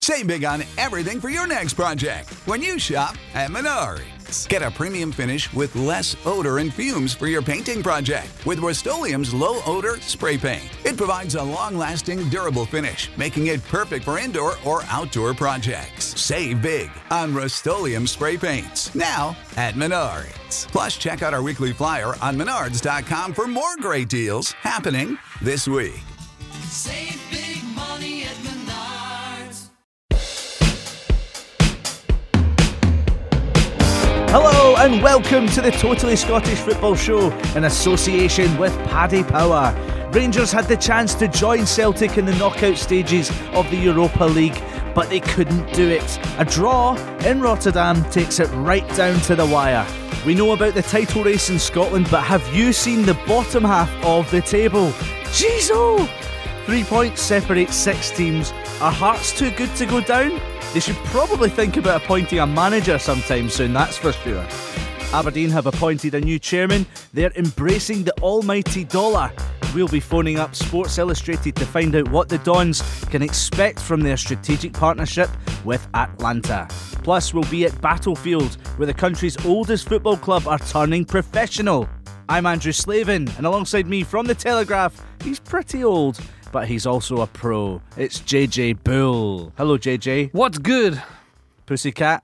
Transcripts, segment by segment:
Save big on everything for your next project when you shop at Menards. Get a premium finish with less odor and fumes for your painting project with Rust-Oleum's low-odor spray paint. It provides a long-lasting, durable finish, making it perfect for indoor or outdoor projects. Save big on Rust-Oleum spray paints, now at Menards. Plus, check out our weekly flyer on Menards.com for more great deals happening this week. Save big money at Menards. Hello and welcome to the Totally Scottish Football Show in association with Paddy Power. Rangers had the chance to join Celtic in the knockout stages of the Europa League, but they couldn't do it. A draw in Rotterdam takes it right down to the wire. We know about the title race in Scotland, but have you seen the bottom half of the table? Jeez, oh! 3 points separate 6 teams. Are Hearts too good to go down? They should probably think about appointing a manager sometime soon, that's for sure. Aberdeen have appointed a new chairman. They're embracing the almighty dollar. We'll be phoning up Sports Illustrated to find out what the Dons can expect from their strategic partnership with Atlanta. Plus, we'll be at Battlefield, where the country's oldest football club are turning professional. I'm Andrew Slavin, and alongside me from The Telegraph, he's pretty old, but he's also a pro. It's JJ Bull. Hello, JJ. What's good? Pussycat.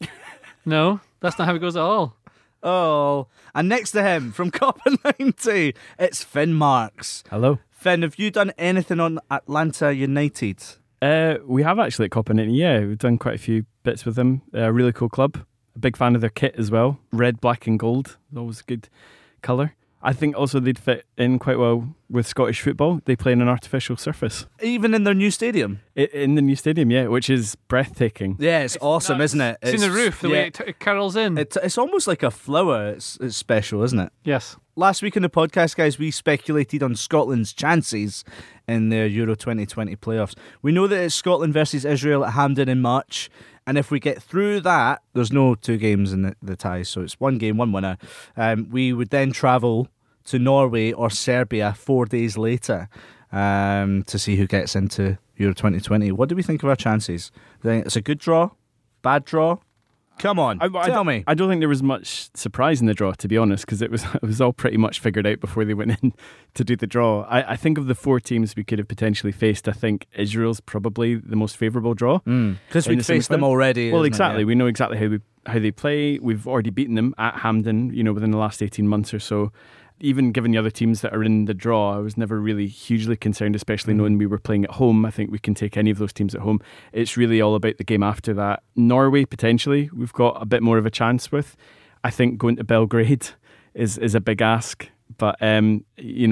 No, that's not how it goes at all. Oh, and next to him from Copper 90, it's Finn Marks. Hello. Finn, have you done anything on Atlanta United? We have actually at Copenhagen. Yeah, we've done quite a few bits with them. A really cool club. A big fan of their kit as well. Red, black and gold. Always a good colour. I think also they'd fit in quite well with Scottish football. They play in an artificial surface. Even in their new stadium? In the new stadium, yeah, which is breathtaking. Yeah, it's awesome, isn't it? It's in the roof, the way it carols in. It's almost like a flower. It's special, isn't it? Yes. Last week on the podcast, guys, we speculated on Scotland's chances in their Euro 2020 playoffs. We know that it's Scotland versus Israel at Hampden in March. And if we get through that, there's no 2 games in the ties, so it's 1 game, 1 winner. We would then travel to Norway or Serbia 4 days later to see who gets into Euro 2020. What do we think of our chances? Do you think it's a good draw? Bad draw? Come on, tell me. I don't think there was much surprise in the draw, to be honest, because it was all pretty much figured out before they went in to do the draw. I think of the 4 teams we could have potentially faced, I think Israel's probably the most favourable draw. Because we've faced them already. Well, exactly. Yeah. We know exactly how they play. We've already beaten them at Hampden, within the last 18 months or so. Even given the other teams that are in the draw, I was never really hugely concerned, especially knowing we were playing at home. I think we can take any of those teams at home. It's really all about the game after that. Norway, potentially, we've got a bit more of a chance with. I think going to Belgrade is a big ask. But, we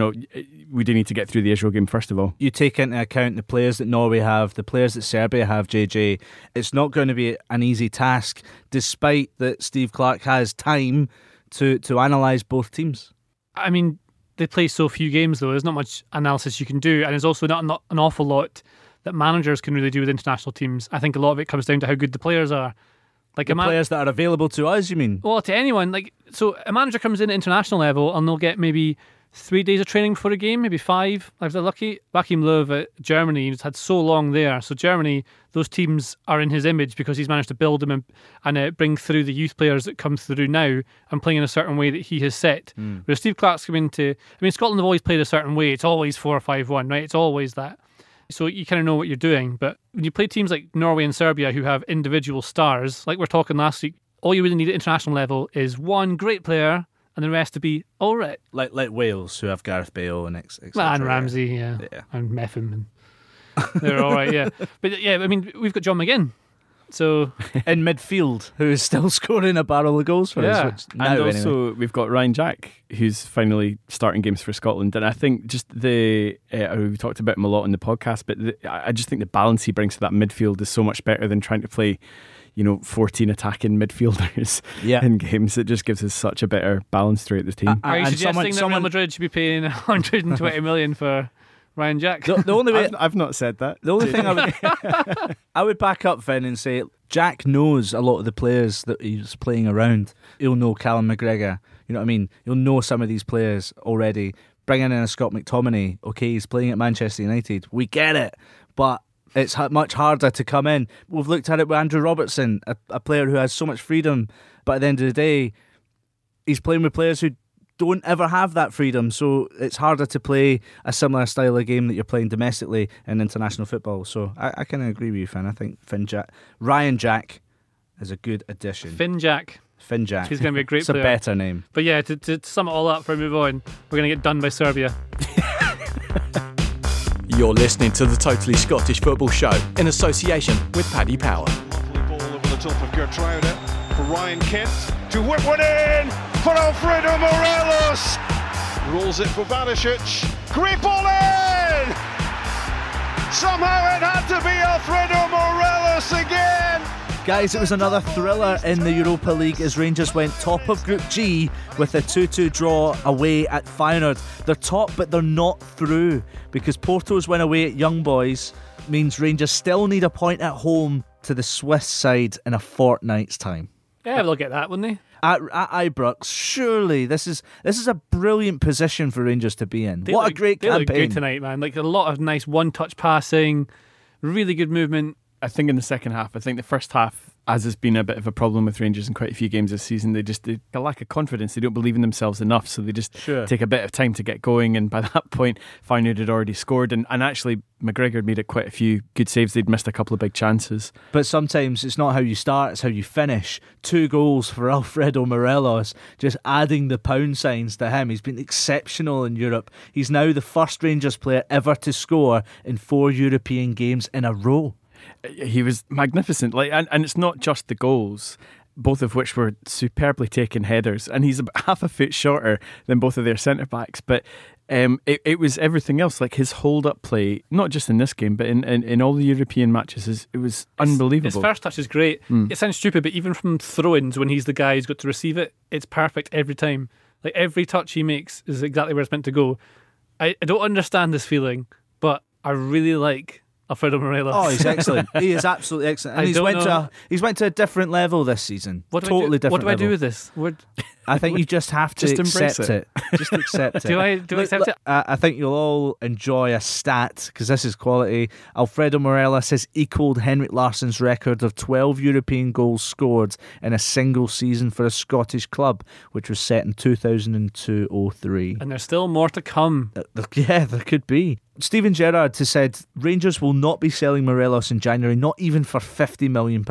do need to get through the Israel game first of all. You take into account the players that Norway have, the players that Serbia have, JJ. It's not going to be an easy task, despite that Steve Clarke has time to analyse both teams. I mean, they play so few games, though. There's not much analysis you can do, and there's also not an awful lot that managers can really do with international teams. I think a lot of it comes down to how good the players are. Like the players that are available to us, you mean? Well, to anyone. So a manager comes in at international level and they'll get maybe 3 days of training before a game, maybe 5, if they're lucky. Joachim Löw at Germany, he's had so long there. So Germany, those teams are in his image because he's managed to build them and bring through the youth players that come through now and playing in a certain way that he has set. Whereas Steve Clarke's come into... Scotland have always played a certain way. It's always 4-5-1, right? It's always that. So you kind of know what you're doing. But when you play teams like Norway and Serbia who have individual stars, like we were talking last week, all you really need at international level is one great player and the rest to be all right. Like Wales, who have Gareth Bale and etc. And Ramsey, yeah. And Metham. And they're all right, yeah. But yeah, we've got John McGinn. So in midfield, who is still scoring a barrel of goals for us. And also we've got Ryan Jack, who's finally starting games for Scotland. And I think just we talked about him a lot in the podcast, but I just think the balance he brings to that midfield is so much better than trying to play 14 attacking midfielders in games. It just gives us such a better balance throughout the team. Are you suggesting that Real Madrid should be paying 120 million for Ryan Jack? The only way I've not said that. The only thing I would back up Finn and say Jack knows a lot of the players that he's playing around. He'll know Callum McGregor. You know what I mean? He'll know some of these players already. Bringing in a Scott McTominay, okay, he's playing at Manchester United. We get it, but It's much harder to come in. We've looked at it with Andrew Robertson, a player who has so much freedom, but at the end of the day, he's playing with players who don't ever have that freedom, so it's harder to play a similar style of game that you're playing domestically in international football. So I kind of agree with you, Finn. I think Ryan Jack is a good addition. Finn Jack. He's going to be a great player. It's a better name. But yeah, to sum it all up before we move on, we're going to get done by Serbia. You're listening to the Totally Scottish Football Show in association with Paddy Power. Lovely ball over the top of Gertruida for Ryan Kent to whip one in for Alfredo Morelos. Rolls it for Barisic. Great ball in! Somehow it had to be Alfredo Morelos again. Guys, it was another thriller in the Europa League as Rangers went top of Group G with a 2-2 draw away at Feyenoord. They're top, but they're not through because Porto's win away at Young Boys means Rangers still need a point at home to the Swiss side in a fortnight's time. Yeah, they'll get that, wouldn't they? At Ibrox, surely this is a brilliant position for Rangers to be in. What a great campaign. They look good tonight, man. Like a lot of nice one-touch passing, really good movement. I think in the second half, I think the first half, as has been a bit of a problem with Rangers in quite a few games this season, they lack of confidence. They don't believe in themselves enough, so they just take a bit of time to get going. And by that point, Feyenoord had already scored, and actually McGregor had made it quite a few good saves. They'd missed a couple of big chances. But sometimes it's not how you start, it's how you finish. 2 goals for Alfredo Morelos, just adding the pound signs to him. He's been exceptional in Europe. He's now the first Rangers player ever to score in 4 European games in a row. He was magnificent, and it's not just the goals, both of which were superbly taken headers, and he's about half a foot shorter than both of their centre-backs, but it was everything else, like his hold-up play, not just in this game, but in all the European matches, it was unbelievable. His first touch is great. It sounds stupid, but even from throw-ins, when he's the guy who's got to receive it, it's perfect every time. Like every touch he makes is exactly where it's meant to go. I don't understand this feeling, but I really like Alfredo Morelos. Oh, he's excellent. He is absolutely excellent. And he's went to a different level this season. Totally different. What do I do with this? I think you just have to accept it. Just accept it. Do I accept it? I think you'll all enjoy a stat because this is quality. Alfredo Morelos has equalled Henrik Larsson's record of 12 European goals scored in a single season for a Scottish club, which was set in 2002-03. And there's still more to come. Yeah, there could be. Steven Gerrard has said Rangers will not be selling Morelos in January, not even for £50 million.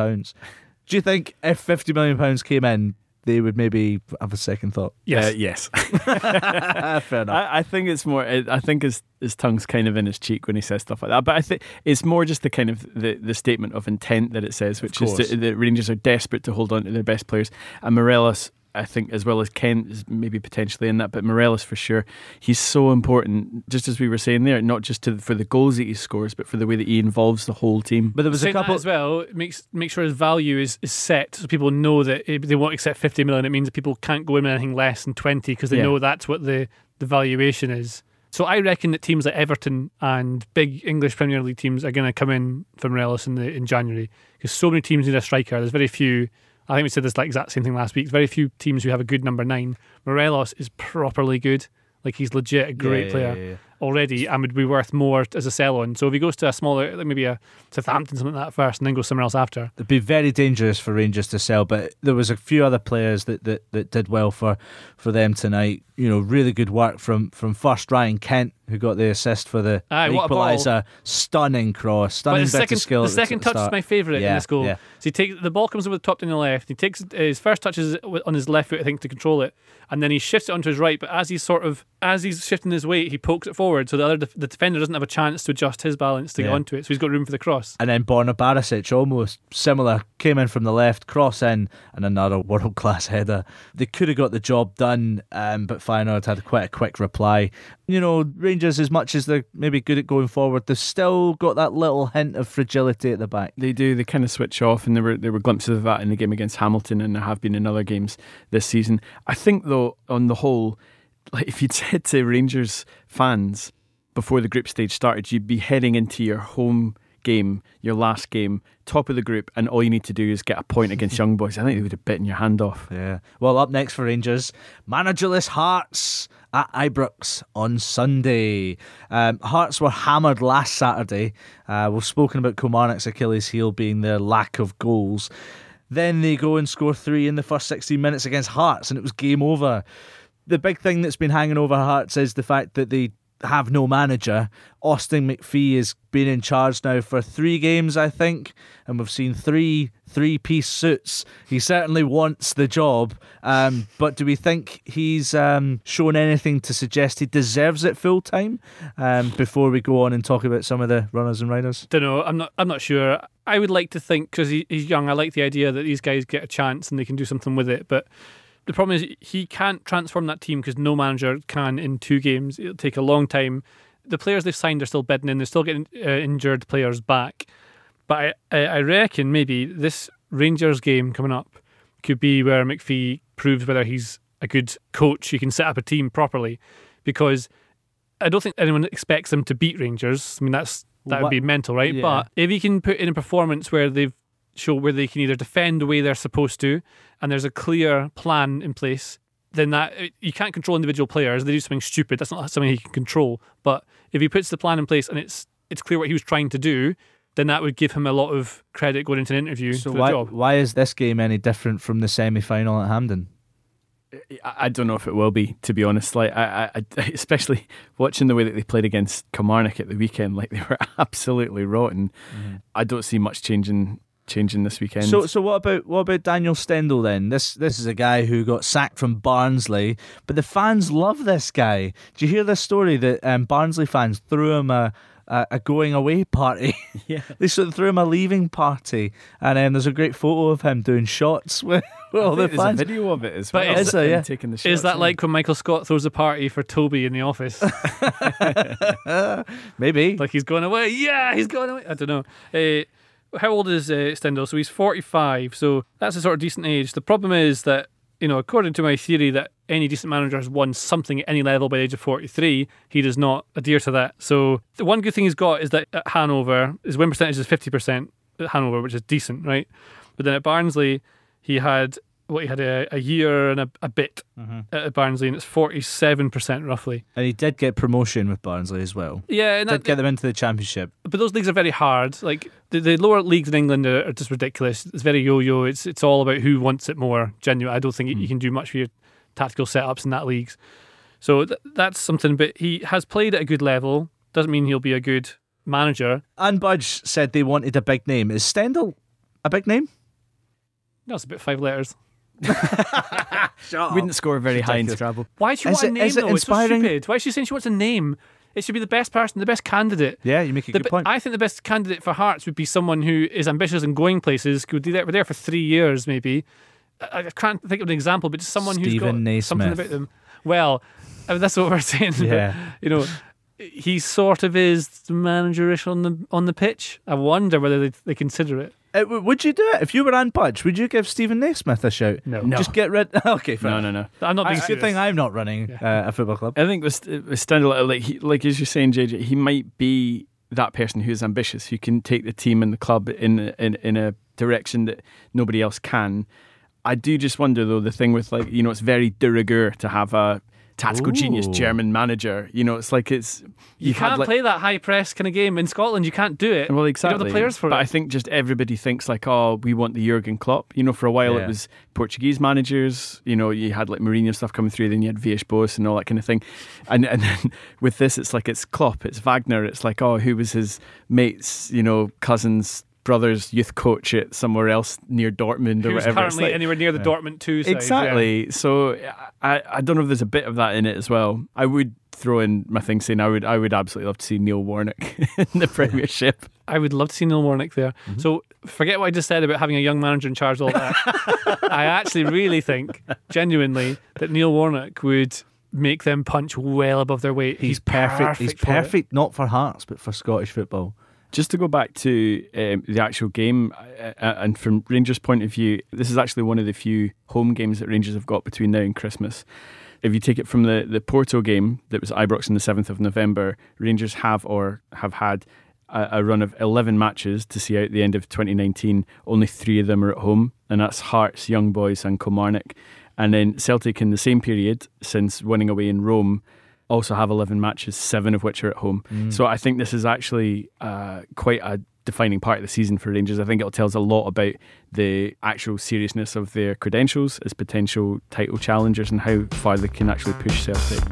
Do you think if £50 million came in, they would maybe have a second thought? Yes. Fair enough. I think it's more. I think his tongue's kind of in his cheek when he says stuff like that. But I think it's more just the kind of the statement of intent that it says, which is that Rangers are desperate to hold on to their best players, and Morelos, I think, as well as Kent is maybe potentially in that, but Morelos for sure. He's so important, just as we were saying there, not just for the goals that he scores, but for the way that he involves the whole team. But there was a couple as well. Make sure his value is set, so people know that they won't accept 50 million. It means that people can't go in with anything less than 20 because they know that's what the valuation is. So I reckon that teams like Everton and big English Premier League teams are going to come in for Morelos in January because so many teams need a striker. There's very few. I think we said this exact same thing last week. There's very few teams who have a good number 9. Morelos is properly good. Like he's legit a great player already and would be worth more as a sell-on. So if he goes to a smaller, like maybe a Southampton, something like that first, and then goes somewhere else after. It'd be very dangerous for Rangers to sell, but there was a few other players that did well for them tonight. You know, really good work from first Ryan Kent, who got the assist for the equaliser. Stunning cross, stunning bit of skill. The second touch is my favourite in this goal. Yeah. So the ball comes over the top down the left. He takes his first touch is on his left foot, I think, to control it, and then he shifts it onto his right. But as he's shifting his weight, he pokes it forward, so the defender doesn't have a chance to adjust his balance to get onto it. So he's got room for the cross. And then Borna Barisic, almost similar, came in from the left, cross in, and another world class header. They could have got the job done, but Feyenoord had quite a quick reply. You know, Rangers, as much as they're maybe good at going forward, they've still got that little hint of fragility at the back. They do. They kind of switch off, and there were glimpses of that in the game against Hamilton, and there have been in other games this season. I think, though, on the whole, like if you'd said to Rangers fans before the group stage started, you'd be heading into your home game, your last game, top of the group, and all you need to do is get a point against Young Boys, I think they would have bitten your hand off. Yeah. Well, up next for Rangers, managerless Hearts at Ibrox on Sunday. Hearts were hammered last Saturday. We've spoken about Kilmarnock's Achilles heel being their lack of goals. Then they go and score 3 in the first 16 minutes against Hearts, and it was game over. The big thing that's been hanging over Hearts is the fact that they have no manager. Austin McPhee has been in charge now for 3 games, I think, and we've seen three-piece suits. He certainly wants the job, but do we think he's shown anything to suggest he deserves it full time? Before we go on and talk about some of the runners and riders, Don't know. I'm not sure. I would like to think, because he's young, I like the idea that these guys get a chance and they can do something with it, but the problem is he can't transform that team because no manager can in 2 games. It'll take a long time. The players they've signed are still bidding in. They're still getting injured players back. But I reckon maybe this Rangers game coming up could be where McPhee proves whether he's a good coach who can set up a team properly. Because I don't think anyone expects them to beat Rangers. I mean, that would be mental, right? Yeah. But if he can put in a performance where they can either defend the way they're supposed to, and there's a clear plan in place, then that you can't control individual players. They do something stupid, that's not something he can control. But if he puts the plan in place and it's clear what he was trying to do, then that would give him a lot of credit going into an interview for the job. Why is this game any different from the semi-final at Hampden? I don't know if it will be, to be honest. Like, I especially watching the way that they played against Kilmarnock at the weekend, like they were absolutely rotten. I don't see much changing this weekend. So what about Daniel Stendel then? This is a guy who got sacked from Barnsley, but the fans love this guy. Do you hear this story that Barnsley fans threw him a going away party? Yeah, they sort of threw him a leaving party, and there's a great photo of him doing shots with all the fans. There's a video of it as well. But is there, yeah? Taking the shots, Is that like when Michael Scott throws a party for Toby in the office? Maybe. Like he's going away. Yeah, he's going away. I don't know. How old is Stendel? So he's 45, so that's a sort of decent age. The problem is that, according to my theory that any decent manager has won something at any level by the age of 43, he does not adhere to that. So the one good thing he's got is that at Hanover, his win percentage is 50% at Hanover, which is decent, right? But then at Barnsley, he had a year and a bit at Barnsley, and it's 47% roughly. And he did get promotion with Barnsley as well. Yeah, and Did get them into the Championship. but those leagues are very hard. Like the lower leagues in England are just ridiculous. It's very yo-yo. It's all about who wants it more. Genuine. I don't think you can do much for your tactical setups in that leagues. So that's something. But he has played at a good level. Doesn't mean he'll be a good manager. Anne Budge said they wanted a big name. Is Stendel a big name? No, it's about 5 letters. Wouldn't score very high in Scrabble. Why does she want a name is it though? It's so inspiring? stupid. Why is she saying she wants a name? It should be the best person, the best candidate. Yeah, you make a good point. I think the best candidate for Hearts would be someone who is ambitious and going places. Could be there for 3 years, maybe. I can't think of an example, but just someone who's got Stephen Naismith. something about them. Well, that's what we're saying. Yeah. He sort of is managerish on the pitch. I wonder whether they consider it. Would you do it? If you were Anne Budge, would you give Stephen Naismith a shout? No. Just get rid... Okay, fine. No. I'm not being It's a good serious. thing I'm not running a football club. I think with Stendel, like as you're saying, JJ, he might be that person who is ambitious, who can take the team and the club in a direction that nobody else can. I do just wonder, though, the thing with it's very de rigueur to have a tactical genius German manager. It's like You can't play that high press kind of game in Scotland. You can't do it. Well, You exactly. don't have the players for but it. I think just everybody thinks like, oh, we want the Jurgen Klopp. For a while Yeah. it was Portuguese managers. You had like Mourinho stuff coming through. Then you had Villas-Boas and all that kind of thing. And then with this, it's like it's Klopp, it's Wagner. It's like, oh, who was his mates? Cousins, brother's youth coach at somewhere else near Dortmund or Who's whatever. It's currently like- anywhere near the Dortmund 2 side. Exactly. So I don't know if there's a bit of that in it as well. I would throw in my thing saying I would absolutely love to see Neil Warnock in the Premiership. I would love to see Neil Warnock there. So forget what I just said about having a young manager in charge of all that. I actually really think, genuinely, that Neil Warnock would make them punch well above their weight. He's perfect. He's for it. perfect, not for Hearts, but for Scottish football. Just to go back to the actual game, and from Rangers' point of view, this is actually one of the few home games that Rangers have got between now and Christmas. If you take it from the Porto game that was Ibrox on the 7th of November, Rangers have had a run of 11 matches to see out the end of 2019. Only 3 of them are at home, and that's Hearts, Young Boys and Kilmarnock. And then Celtic in the same period, since winning away in Rome, also have 11 matches, 7 of which are at home. So I think this is actually quite a defining part of the season for Rangers. I think it'll tell us a lot about the actual seriousness of their credentials as potential title challengers and how far they can actually push Celtic.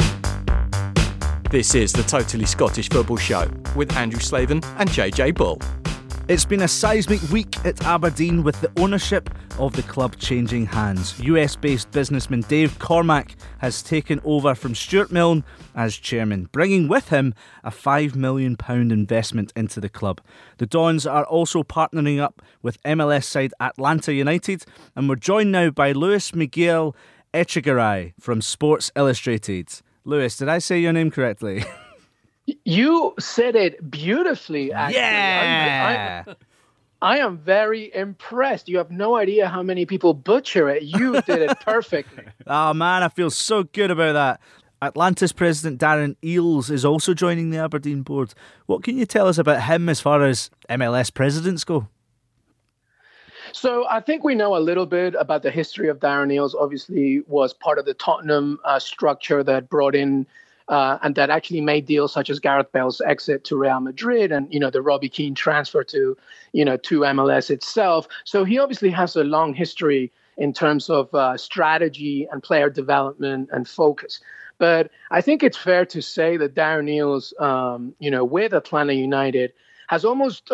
This is the Totally Scottish Football Show with Andrew Slavin and JJ Bull. It's been a seismic week at Aberdeen with the ownership of the club changing hands. US-based businessman Dave Cormack has taken over from Stuart Milne as chairman, bringing with him a £5 million investment into the club. The Dons are also partnering up with MLS side Atlanta United, and we're joined now by Luis Miguel Echegaray from Sports Illustrated. Luis, did I say your name correctly? You said it beautifully, actually. Yeah! I am very impressed. You have no idea how many people butcher it. You did it perfectly. Oh man, I feel so good about that. Atlanta's president Darren Eales is also joining the Aberdeen board. What can you tell us about him as far as MLS presidents go? So I think we know a little bit about the history of Darren Eales. Obviously was part of the Tottenham structure that brought in and that actually made deals such as Gareth Bale's exit to Real Madrid and, the Robbie Keane transfer to MLS itself. So he obviously has a long history in terms of strategy and player development and focus. But I think it's fair to say that Darren Eales, with Atlanta United, has almost,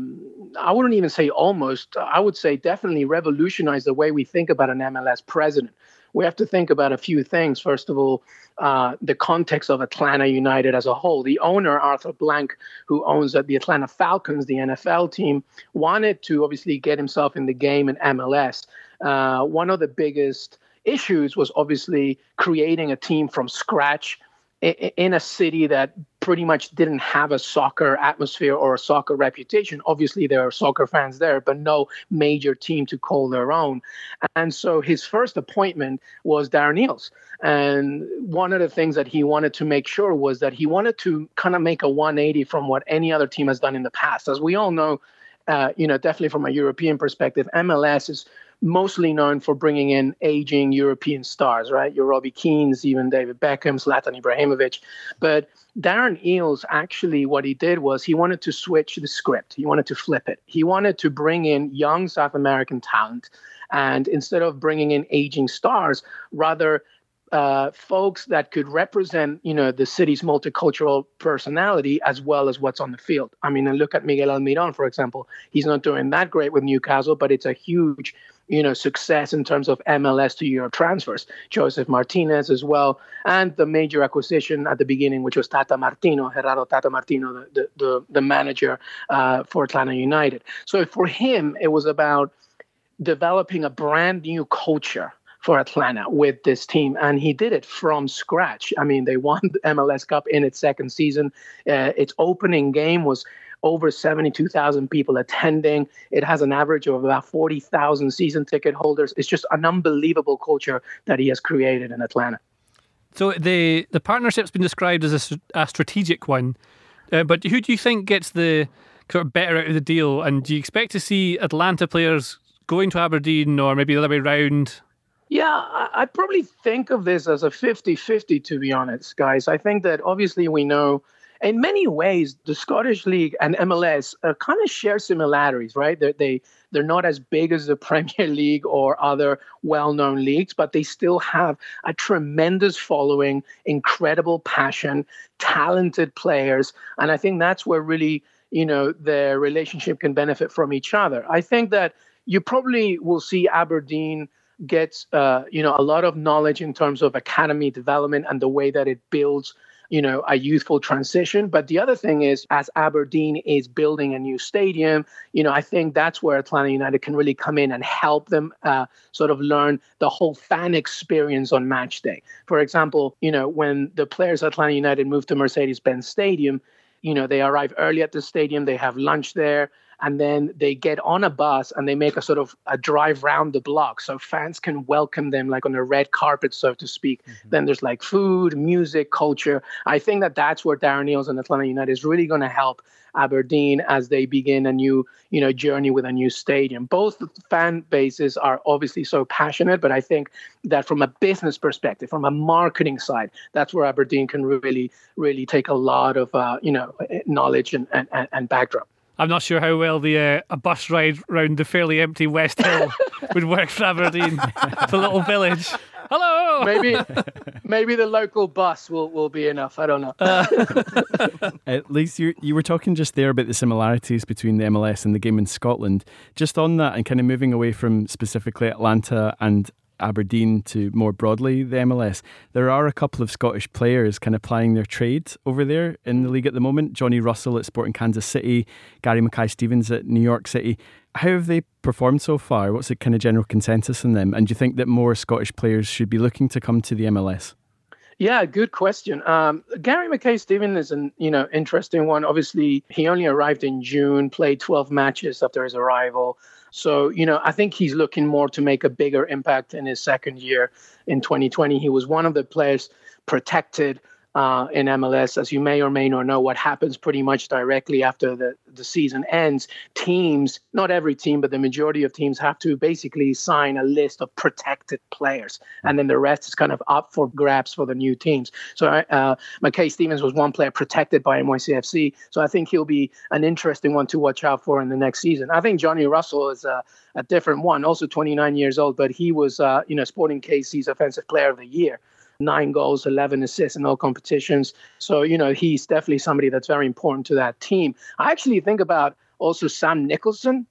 I wouldn't even say almost, I would say definitely revolutionized the way we think about an MLS president. We have to think about a few things. First of all, the context of Atlanta United as a whole. The owner, Arthur Blank, who owns the Atlanta Falcons, the NFL team, wanted to obviously get himself in the game in MLS. One of the biggest issues was obviously creating a team from scratch in a city that pretty much didn't have a soccer atmosphere or a soccer reputation. Obviously, there are soccer fans there, but no major team to call their own. And so his first appointment was Darren Eales. And one of the things that he wanted to make sure was that he wanted to kind of make a 180 from what any other team has done in the past. As we all know, definitely from a European perspective, MLS is mostly known for bringing in aging European stars, right? Your Robbie Keanes, even David Beckham, Zlatan Ibrahimovic. But Darren Eales, actually, what he did was he wanted to switch the script. He wanted to flip it. He wanted to bring in young South American talent. And instead of bringing in aging stars, rather folks that could represent, the city's multicultural personality as well as what's on the field. I mean, and look at Miguel Almiron, for example. He's not doing that great with Newcastle, but it's a huge, success in terms of MLS to Europe transfers. Joseph Martinez as well, and the major acquisition at the beginning, which was Gerardo Tata Martino, the manager for Atlanta United. So for him, it was about developing a brand new culture for Atlanta with this team, and he did it from scratch. I mean, they won the MLS Cup in its second season. Its opening game was over 72,000 people attending. It has an average of about 40,000 season ticket holders. It's just an unbelievable culture that he has created in Atlanta. So the partnership's been described as a strategic one, but who do you think gets the sort of better out of the deal? And do you expect to see Atlanta players going to Aberdeen, or maybe the other way around? Yeah, I probably think of this as a 50-50, to be honest, guys. I think that obviously we know in many ways the Scottish League and MLS kind of share similarities, right? They're not as big as the Premier League or other well-known leagues, but they still have a tremendous following, incredible passion, talented players. And I think that's where really, their relationship can benefit from each other. I think that you probably will see Aberdeen gets a lot of knowledge in terms of academy development and the way that it builds a youthful transition. But the other thing is, as Aberdeen is building a new stadium, I think that's where Atlanta United can really come in and help them sort of learn the whole fan experience on match day. For example, when the players at Atlanta United moved to Mercedes-Benz Stadium, they arrive early at the stadium, they have lunch there. and then they get on a bus and they make a sort of a drive round the block so fans can welcome them like on a red carpet, so to speak. Then there's like food, music, culture. I think that that's where Darren Eales and Atlanta United is really going to help Aberdeen as they begin a new, journey with a new stadium. Both fan bases are obviously so passionate, but I think that from a business perspective, from a marketing side, that's where Aberdeen can really, really take a lot of, knowledge and backdrop. I'm not sure how well a bus ride round the fairly empty West Hill would work for Aberdeen. It's a little village. Hello. Maybe the local bus will be enough. I don't know. At least you were talking just there about the similarities between the MLS and the game in Scotland. Just on that, and kind of moving away from specifically Atlanta and Aberdeen to more broadly the MLS, there are a couple of Scottish players kind of plying their trade over there in the league at the moment. Johnny Russell at Sporting Kansas City, Gary Mackay-Stevens at New York City. How have they performed so far? What's the kind of general consensus on them? And do you think that more Scottish players should be looking to come to the MLS? Yeah, good question. Gary Mackay-Stevens is an interesting one. Obviously, he only arrived in June, played 12 matches after his arrival. So, I think he's looking more to make a bigger impact in his second year in 2020. He was one of the players protected in MLS. As you may or may not know, what happens pretty much directly after the season ends, teams, not every team, but the majority of teams have to basically sign a list of protected players. And then the rest is kind of up for grabs for the new teams. So Mackay-Stevens was one player protected by NYCFC. So I think he'll be an interesting one to watch out for in the next season. I think Johnny Russell is a different one, also 29 years old, but he was, Sporting KC's Offensive Player of the Year. 9 goals, 11 assists in all competitions. So, he's definitely somebody that's very important to that team. I actually think about also Sam Nicholson,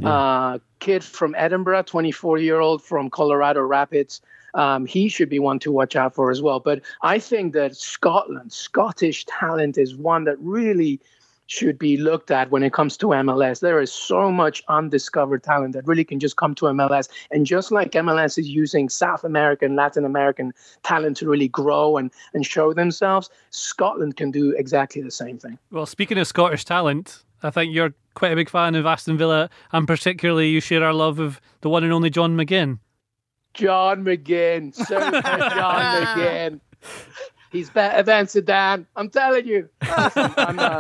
kid from Edinburgh, 24-year-old from Colorado Rapids. He should be one to watch out for as well. But I think that Scottish talent is one that really should be looked at when it comes to MLS. There is so much undiscovered talent that really can just come to MLS. And just like MLS is using South American, Latin American talent to really grow and show themselves, Scotland can do exactly the same thing. Well, speaking of Scottish talent, I think you're quite a big fan of Aston Villa, and particularly you share our love of the one and only John McGinn. John McGinn. Super John McGinn. He's better than Zidane. I'm telling you. Listen,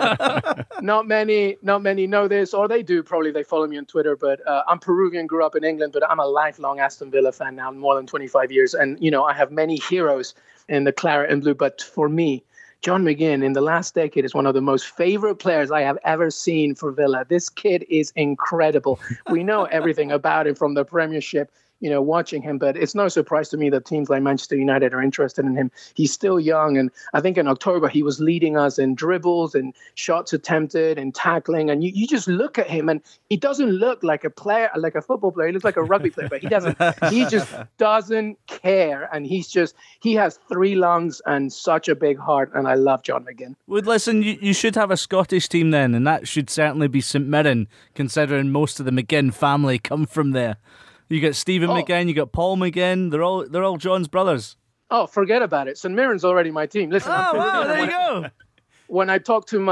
not many know this, or they do. Probably they follow me on Twitter. But I'm Peruvian, grew up in England, but I'm a lifelong Aston Villa fan now, more than 25 years. And, I have many heroes in the claret and blue. But for me, John McGinn in the last decade is one of the most favorite players I have ever seen for Villa. This kid is incredible. We know everything about him from the Premiership. Watching him, but it's no surprise to me that teams like Manchester United are interested in him. He's still young, and I think in October he was leading us in dribbles and shots attempted and tackling, and you just look at him and he doesn't look like a player, like a football player. He looks like a rugby player, but he just doesn't care, and he has 3 lungs and such a big heart, and I love John McGinn. Well, listen, you should have a Scottish team then, and that should certainly be St Mirren, considering most of the McGinn family come from there. You got Stephen McGinn, you got Paul McGinn. They're all John's brothers. Oh, forget about it. St Mirren's already my team. Listen, wow, there you go. When I talk to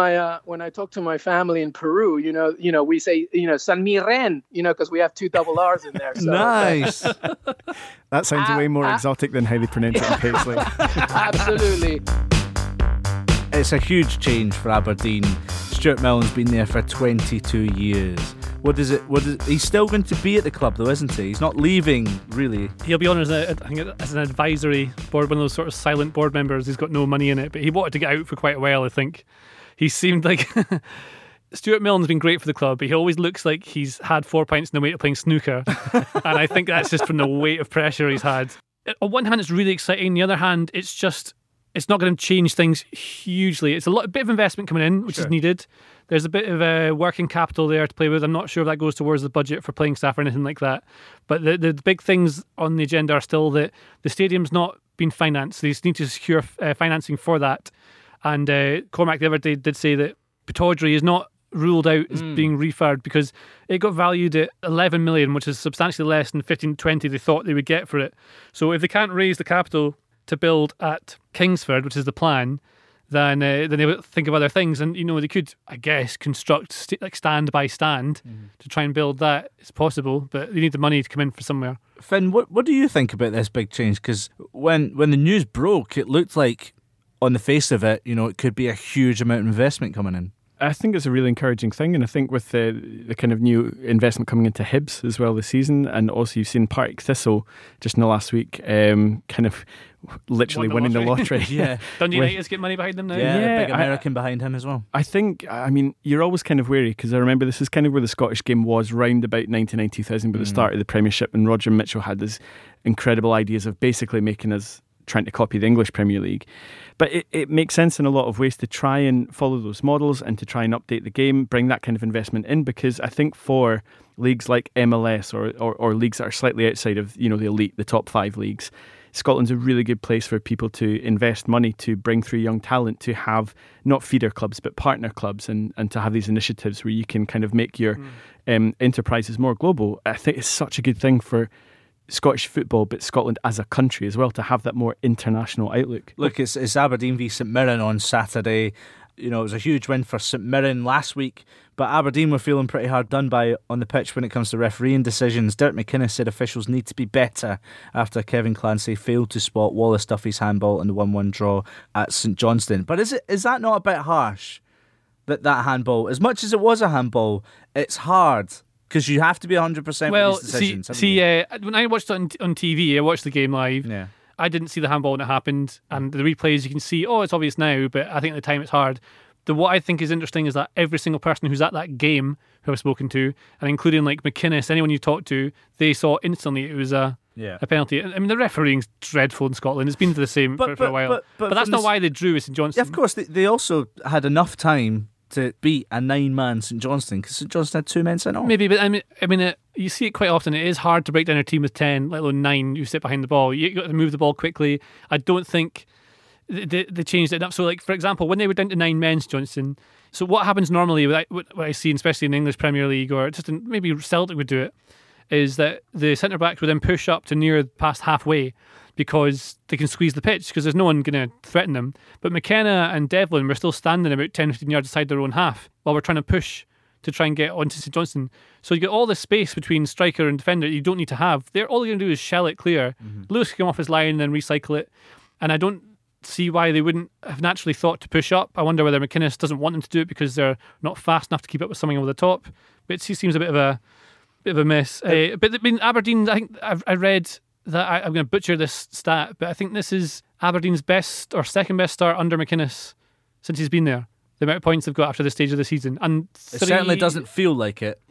my family in Peru, we say San Miren, because we have 2 double R's in there. So, nice. That sounds way more exotic than how they pronounce it in Paisley. Absolutely. It's a huge change for Aberdeen. Stuart Milne's been there for 22 years. He's still going to be at the club though, isn't he? He's not leaving, really. He'll be on as an advisory board, one of those sort of silent board members. He's got no money in it, but he wanted to get out for quite a while, I think. He seemed like... Stuart Milne's been great for the club, but he always looks like he's had 4 pints in the weight of playing snooker. And I think that's just from the weight of pressure he's had. On one hand, it's really exciting. On the other hand, it's not going to change things hugely. It's a bit of investment coming in, which is needed. There's a bit of working capital there to play with. I'm not sure if that goes towards the budget for playing staff or anything like that. But the big things on the agenda are still that the stadium's not been financed. They need to secure financing for that. And Cormac the other day did say that Pittodrie is not ruled out as being refurbed because it got valued at 11 million, which is substantially less than 15-20 they thought they would get for it. So if they can't raise the capital to build at Kingsford, which is the plan, than they would think of other things. And they could, I guess, construct stand by stand to try and build that. It's possible, but you need the money to come in from somewhere. Finn, what do you think about this big change? Because when the news broke, it looked like, on the face of it, it could be a huge amount of investment coming in. I think it's a really encouraging thing, and I think with the kind of new investment coming into Hibs as well this season, and also you've seen Partick Thistle just in the last week kind of literally winning the lottery. Yeah. Dundee United's get money behind them now. Yeah, big American behind him as well. I think, you're always kind of wary, because I remember this is kind of where the Scottish game was round about 1990-2000 with the start of the Premiership, and Roger Mitchell had these incredible ideas of basically making us trying to copy the English Premier League. But it makes sense in a lot of ways to try and follow those models and to try and update the game, bring that kind of investment in, because I think for leagues like MLS or leagues that are slightly outside of the elite, the top 5 leagues, Scotland's a really good place for people to invest money to bring through young talent, to have not feeder clubs but partner clubs, and to have these initiatives where you can kind of make your enterprises more global. I think it's such a good thing for Scottish football, but Scotland as a country as well, to have that more international outlook. Look, it's Aberdeen v St Mirren on Saturday. It was a huge win for St Mirren last week, but Aberdeen were feeling pretty hard done by on the pitch when it comes to refereeing decisions. Derek McInnes said officials need to be better after Kevin Clancy failed to spot Wallace Duffy's handball in the 1-1 draw at St Johnstone. But is that not a bit harsh, that handball, as much as it was a handball, it's hard? Because you have to be 100% with these decisions. When I watched it on TV, I watched the game live. Yeah. I didn't see the handball when it happened, and the replays you can see, it's obvious now, but I think at the time it's hard. What I think is interesting is that every single person who's at that game who I've spoken to, and including like McInnes, anyone you talk to, they saw instantly it was a penalty. I mean, the refereeing's dreadful in Scotland. It's been the same for a while. But that's not why they drew with St Johnstone. Yeah, of course, they also had enough time to beat a 9-man St Johnstone, because St Johnstone had 2 men sent off. Maybe, but you see it quite often. It is hard to break down a team with 10, let alone 9 who sit behind the ball. You got to move the ball quickly. I don't think they changed it enough. So, like, for example, when they were down to 9 men, St Johnstone, so what happens normally, what I see, especially in the English Premier League, or just maybe Celtic would do it, is that the centre-backs would then push up to near past halfway, because they can squeeze the pitch, because there's no one going to threaten them. But McKenna and Devlin were still standing about 10-15 yards aside their own half while we're trying to push to try and get onto St Johnstone. So you get all this space between striker and defender you don't need to have. All you're going to do is shell it clear. Lewis can come off his line and then recycle it. And I don't see why they wouldn't have naturally thought to push up. I wonder whether McInnes doesn't want them to do it because they're not fast enough to keep up with something over the top. But it seems a bit of a mess. But I mean, Aberdeen, I think I read that I'm going to butcher this stat, but I think this is Aberdeen's best or second best start under McInnes since he's been there. The amount of points they've got after this stage of the season, and it certainly doesn't feel like it.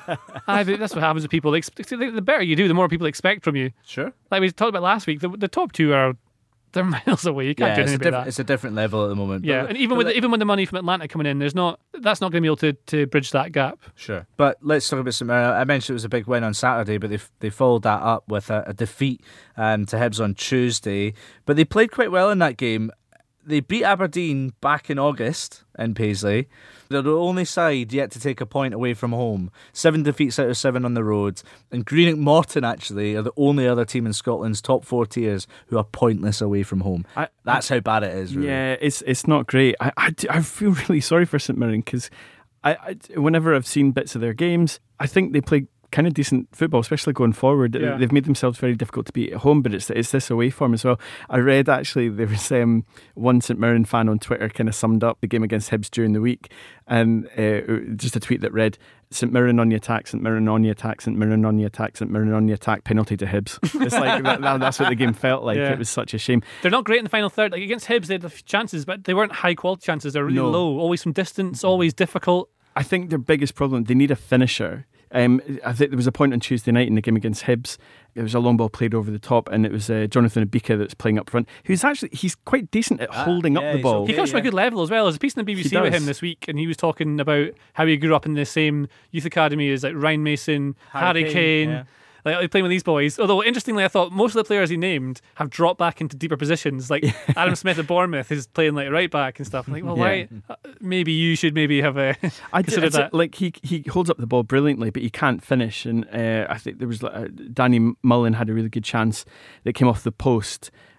I think that's what happens with people. The better you do, the more people expect from you. Sure. Like we talked about last week, the top 2 they're miles away. You can't do anything about that. It's a different level at the moment. Yeah, and even with the money from Atlanta coming in, that's not going to be able to bridge that gap. Sure. But let's talk about St Mirren. I mentioned it was a big win on Saturday, but they followed that up with a defeat to Hibs on Tuesday. But they played quite well in that game. They beat Aberdeen back in August in Paisley. They're the only side yet to take a point away from home. 7 defeats out of 7 on the road. And Greenock Morton, actually, are the only other team in Scotland's top 4 tiers who are pointless away from home. That's how bad it is, really. Yeah, it's not great. I feel really sorry for St Mirren, because whenever I've seen bits of their games, I think they play kind of decent football, especially going forward. Yeah. They've made themselves very difficult to beat at home, but it's this away form as well. I read actually there was one St Mirren fan on Twitter kind of summed up the game against Hibs during the week, and just a tweet that read, St Mirren on the attack, St Mirren on the attack, St Mirren on the attack, St Mirren on the attack, penalty to Hibs. It's like that's what the game felt like. Yeah. It was such a shame. They're not great in the final third. Like against Hibs, they had a few chances, but they weren't high quality chances. They're really low, always from distance, always difficult. I think their biggest problem, they need a finisher. I think there was a point on Tuesday night in the game against Hibs. It was a long ball played over the top, and it was Jonathan Abika that's playing up front. He's quite decent at holding up the ball. He comes from a good level as well. There's a piece in the BBC with him this week, and he was talking about how he grew up in the same youth academy as like Ryan Mason, Harry Kane. Yeah. Like playing with these boys. Although interestingly, I thought most of the players he named have dropped back into deeper positions. Like Adam Smith at Bournemouth is playing like right back and stuff. I'm like, well, why? Maybe you should have considered that. Like he holds up the ball brilliantly, but he can't finish. And I think there was Danny Mullen had a really good chance that came off the post.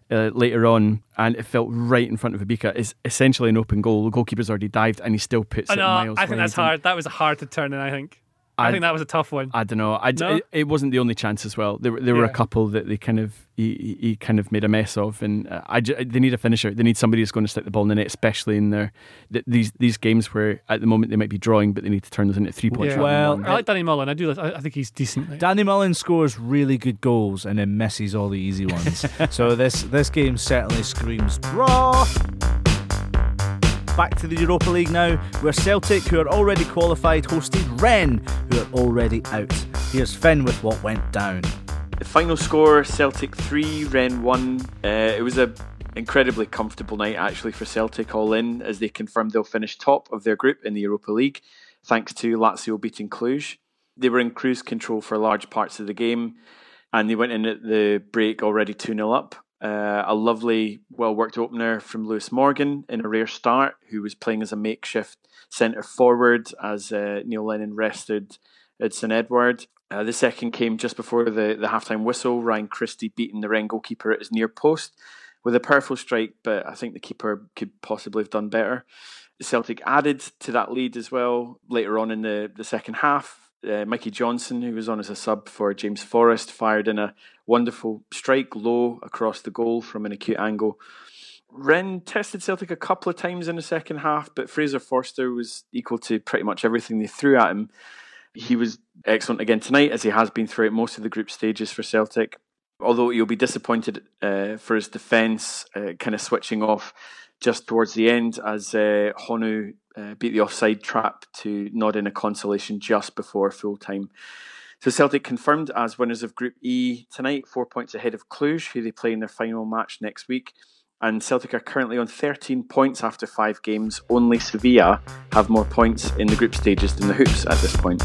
later on, and it felt right in front of Ibuka. It's essentially an open goal. The goalkeeper's already dived, and he still puts it miles wide. I think that's hard. That was hard to turn in, I think. I think that was a tough one. I don't know. No? It wasn't the only chance as well. There were a couple that he kind of made a mess of, and they need a finisher. They need somebody who's going to stick the ball in the net, especially in these games where at the moment they might be drawing, but they need to turn those into 3 points. Yeah. Well, I like Danny Mullen. I think he's decent. Like. Danny Mullen scores really good goals and then misses all the easy ones. So this game certainly screams draw. Back to the Europa League now, where Celtic, who are already qualified, hosted Rennes, who are already out. Here's Finn with what went down. The final score, Celtic 3, Rennes 1. It was an incredibly comfortable night actually for Celtic all in, as they confirmed they'll finish top of their group in the Europa League, thanks to Lazio beating Cluj. They were in cruise control for large parts of the game, and they went in at the break already 2-0 up. A lovely, well-worked opener from Lewis Morgan in a rare start, who was playing as a makeshift centre forward as Neil Lennon rested Edson Edouard. The second came just before the half-time whistle, Ryan Christie beating the Rennes goalkeeper at his near post with a powerful strike, but I think the keeper could possibly have done better. Celtic added to that lead as well later on in the second half. Mikey Johnson, who was on as a sub for James Forrest, fired in a wonderful strike low across the goal from an acute angle. Rennes tested Celtic a couple of times in the second half, but Fraser Forster was equal to pretty much everything they threw at him. He was excellent again tonight, as he has been throughout most of the group stages for Celtic. Although you'll be disappointed for his defence, kind of switching off just towards the end as Honu beat the offside trap to nod in a consolation just before full time. So Celtic confirmed as winners of Group E tonight, 4 points ahead of Cluj, who they play in their final match next week. And Celtic are currently on 13 points after 5 games. Only Sevilla have more points in the group stages than the Hoops at this point.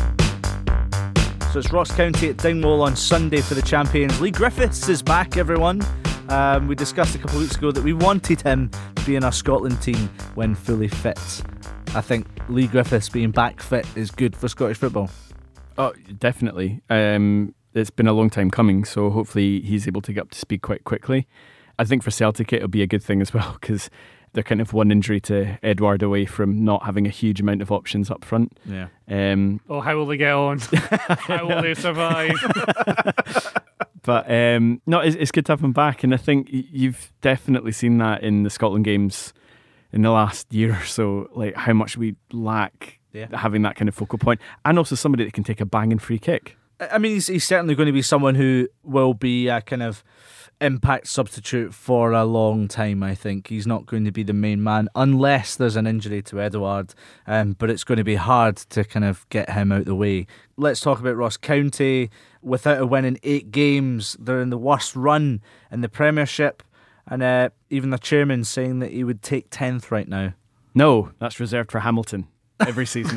So it's Ross County at Dingwall on Sunday for the Champions League. Griffiths is back, everyone. We discussed a couple of weeks ago that we wanted him to be in our Scotland team when fully fit. I think Lee Griffiths being back fit is good for Scottish football. Oh, definitely. It's been a long time coming, so hopefully he's able to get up to speed quite quickly. I think for Celtic it'll be a good thing as well, because they're kind of one injury to Edouard away from not having a huge amount of options up front. Yeah. How will they get on? How will they survive? But no, it's good to have him back, and I think you've definitely seen that in the Scotland games in the last year or so, like how much we lack having that kind of focal point, and also somebody that can take a banging free kick. I mean, he's certainly going to be someone who will be a kind of impact substitute for a long time. I think he's not going to be the main man unless there's an injury to Edouard, but it's going to be hard to kind of get him out the way. Let's talk about Ross County. Without a win in 8 games, they're in the worst run in the Premiership, and even the chairman saying that he would take 10th right now. No, that's reserved for Hamilton every season.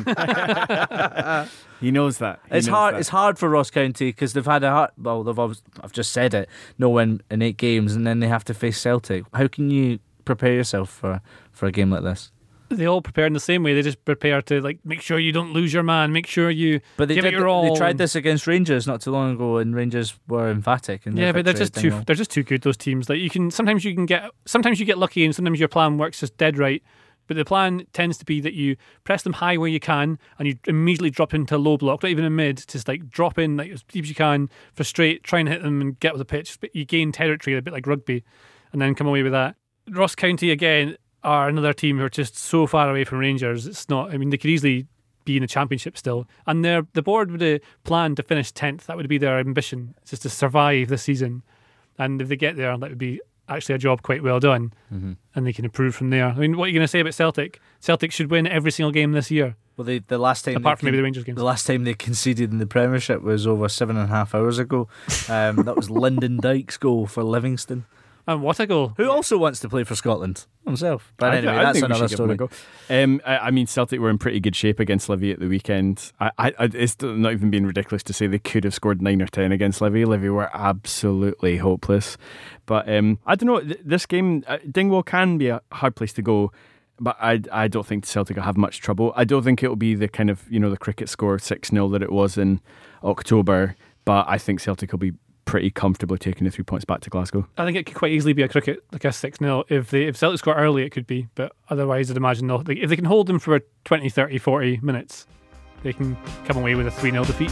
He knows that. It's hard for Ross County because they've had I've just said it, no win in 8 games, and then they have to face Celtic. How can you prepare yourself for a game like this? They all prepare in the same way. They just prepare to make sure you don't lose your man, make sure you give it your all. They tried this against Rangers not too long ago, and Rangers were emphatic. But they're just too good. Those teams. Like sometimes you get lucky, and sometimes your plan works just dead right. But the plan tends to be that you press them high where you can, and you immediately drop into a low block, not even a mid. Just drop in as deep as you can, frustrate, try and hit them, and get with the pitch. But you gain territory a bit like rugby, and then come away with that. Ross County again are another team who are just so far away from Rangers. It's not. I mean, they could easily be in the Championship still, and the board would have planned to finish 10th. That would be their ambition, just to survive this season. And if they get there, that would be actually a job quite well done, and they can improve from there. I mean, what are you going to say about Celtic? Celtic should win every single game this year. Well, the last time, apart from maybe the Rangers games, the last time they conceded in the Premiership was over 7.5 hours ago. That was Lyndon Dykes' goal for Livingston. And what a goal! Who also wants to play for Scotland himself. But anyway, that's another story. I mean, Celtic were in pretty good shape against Livy at the weekend. It's not even being ridiculous to say they could have scored 9 or 10 against Livy. Livy were absolutely hopeless. But I don't know, this game, Dingwall can be a hard place to go, but I don't think Celtic will have much trouble. I don't think it'll be the kind of, the cricket score 6-0 that it was in October, but I think Celtic will be pretty comfortably taking the 3 points back to Glasgow. I think it could quite easily be a 6-0. If Celtic score early, it could be, but otherwise I'd imagine if they can hold them for 20, 30, 40 minutes, they can come away with a 3-0 defeat.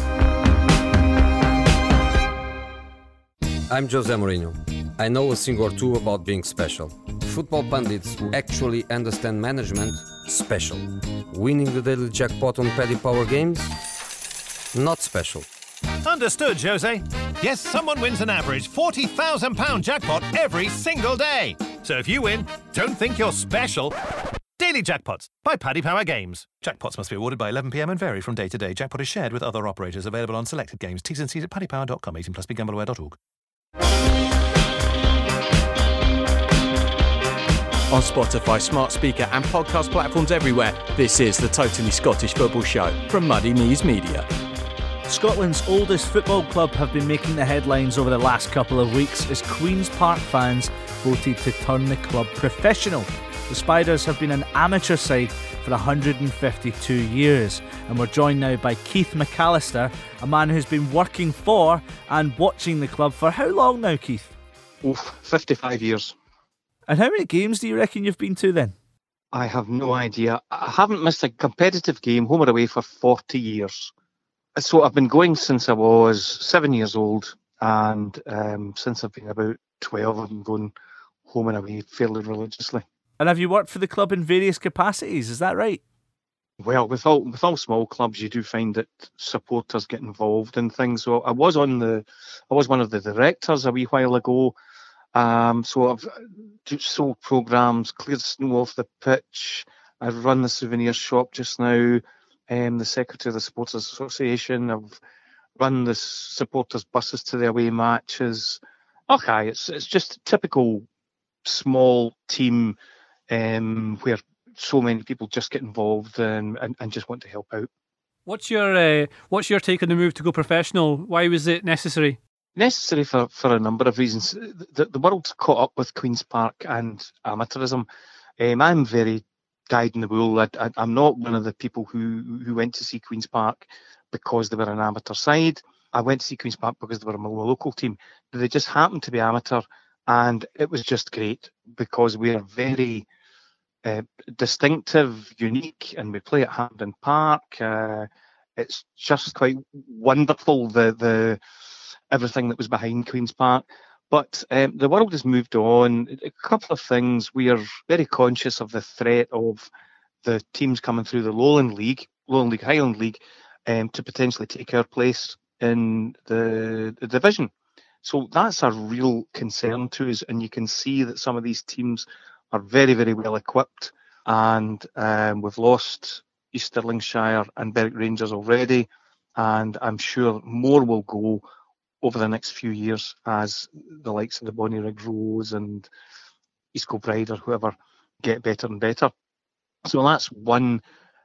I'm Jose Mourinho. I know a thing or two about being special. Football pundits who actually understand management, special. Winning the daily jackpot on Paddy Power games, not special. Understood, Jose. Yes, someone wins an average £40,000 jackpot every single day. So if you win, don't think you're special. Daily Jackpots by Paddy Power Games. Jackpots must be awarded by 11 p.m. and vary from day to day. Jackpot is shared with other operators. Available on selected games. T's and C's at paddypower.com. 18+ BGambleAware.org. On Spotify, smart speaker and podcast platforms everywhere, this is the Totally Scottish Football Show from Muddy Knees Media. Scotland's oldest football club have been making the headlines over the last couple of weeks as Queen's Park fans voted to turn the club professional. The Spiders have been an amateur side for 152 years, and we're joined now by Keith McAllister, a man who's been working for and watching the club for how long now, Keith? 55 years. And how many games do you reckon you've been to then? I have no idea. I haven't missed a competitive game, home or away, for 40 years. So I've been going since I was 7 years old, and since I've been about 12, I've been going home and away fairly religiously. And have you worked for the club in various capacities, is that right? Well, with all small clubs, you do find that supporters get involved in things. So I was one of the directors a wee while ago. So I've sold programmes, cleared snow off the pitch. I've run the souvenir shop just now. The secretary of the Supporters Association. I've run the supporters buses to the away matches. Okay, it's just a typical small team where so many people just get involved and just want to help out. What's your take on the move to go professional? Why was it necessary? Necessary for a number of reasons. The world's caught up with Queen's Park and amateurism. I'm very dyed in the wool. I'm not one of the people who went to see Queen's Park because they were an amateur side. I went to see Queen's Park because they were a local team. They just happened to be amateur, and it was just great because we are very distinctive, unique, and we play at Hampden Park. It's just quite wonderful, the everything that was behind Queen's Park. But the world has moved on. A couple of things. We are very conscious of the threat of the teams coming through the Lowland League, Highland League, to potentially take our place in the division. So that's a real concern to us, and you can see that some of these teams are very, very well equipped, and we've lost East Stirlingshire and Berwick Rangers already, and I'm sure more will go over the next few years as the likes of the Bonnyrigg Rose and East Kilbride or whoever get better and better. So that's one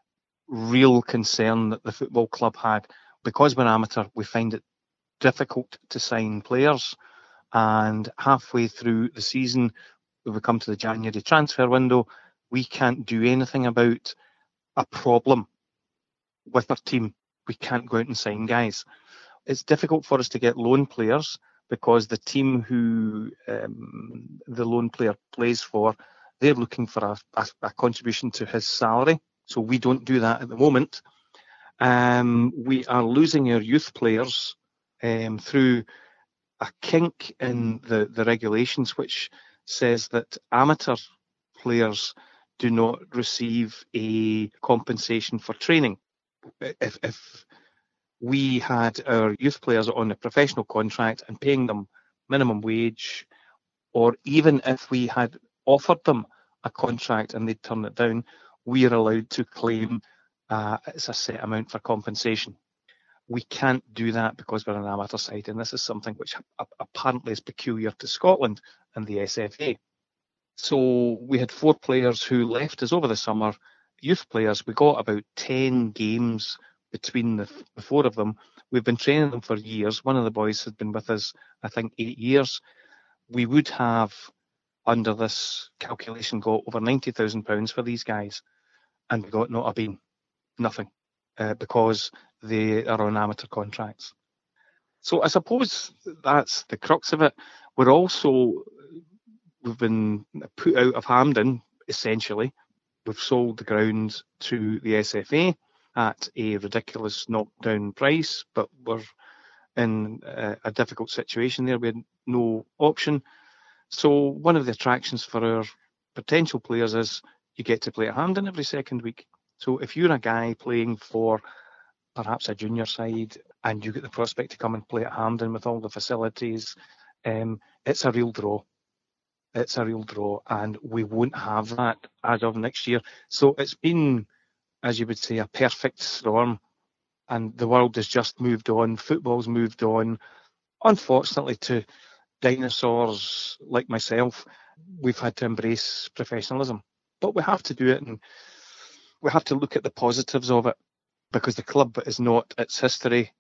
real concern that the football club had. Because we're amateur, we find it difficult to sign players, and halfway through the season, when we come to the January transfer window, we can't do anything about a problem with our team. We can't go out and sign guys. It's difficult for us to get loan players because the team who the loan player plays for, they're looking for a contribution to his salary. So we don't do that at the moment. We are losing our youth players through a kink in the regulations, which says that amateur players do not receive a compensation for training. If we had our youth players on a professional contract and paying them minimum wage, or even if we had offered them a contract and they'd turn it down, we are allowed to claim it's a set amount for compensation. We can't do that because we're an amateur side, and this is something which apparently is peculiar to Scotland and the SFA. So we had 4 players who left us over the summer, youth players. We got about 10 games between the 4 of them. We've been training them for years. One of the boys had been with us, I think, 8 years. We would have, under this calculation, got over £90,000 for these guys, and we got not a bean, nothing, because they are on amateur contracts. So I suppose that's the crux of it. We've been put out of Hampden, essentially. We've sold the ground to the SFA at a ridiculous knockdown price, but we're in a difficult situation there. We had no option. So one of the attractions for our potential players is you get to play at Hampden every second week. So if you're a guy playing for perhaps a junior side and you get the prospect to come and play at Hampden with all the facilities, it's a real draw. It's a real draw, and we won't have that as of next year. So it's been, as you would say, a perfect storm, and the world has just moved on. Football's moved on. Unfortunately, to dinosaurs like myself, we've had to embrace professionalism. But we have to do it, and we have to look at the positives of it, because the club is not its history.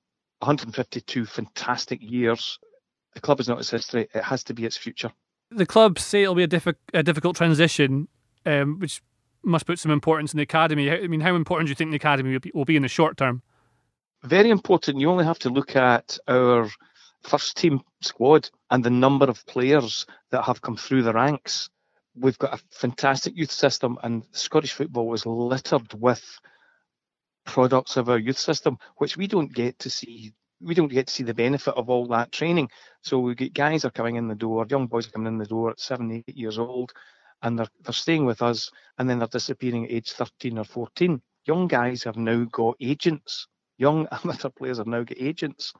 152 fantastic years. The club is not its history. It has to be its future. The club say it'll be a difficult transition, which must put some importance in the academy. I mean, how important do you think the academy will be in the short term? Very important. You only have to look at our first team squad and the number of players that have come through the ranks. We've got a fantastic youth system, and Scottish football is littered with products of our youth system, which we don't get to see. We don't get to see the benefit of all that training. So we get guys are coming in the door, young boys are coming in the door at 7, 8 years old, and they're staying with us, and then they're disappearing at age 13 or 14. Young guys have now got agents. Young amateur players have now got agents.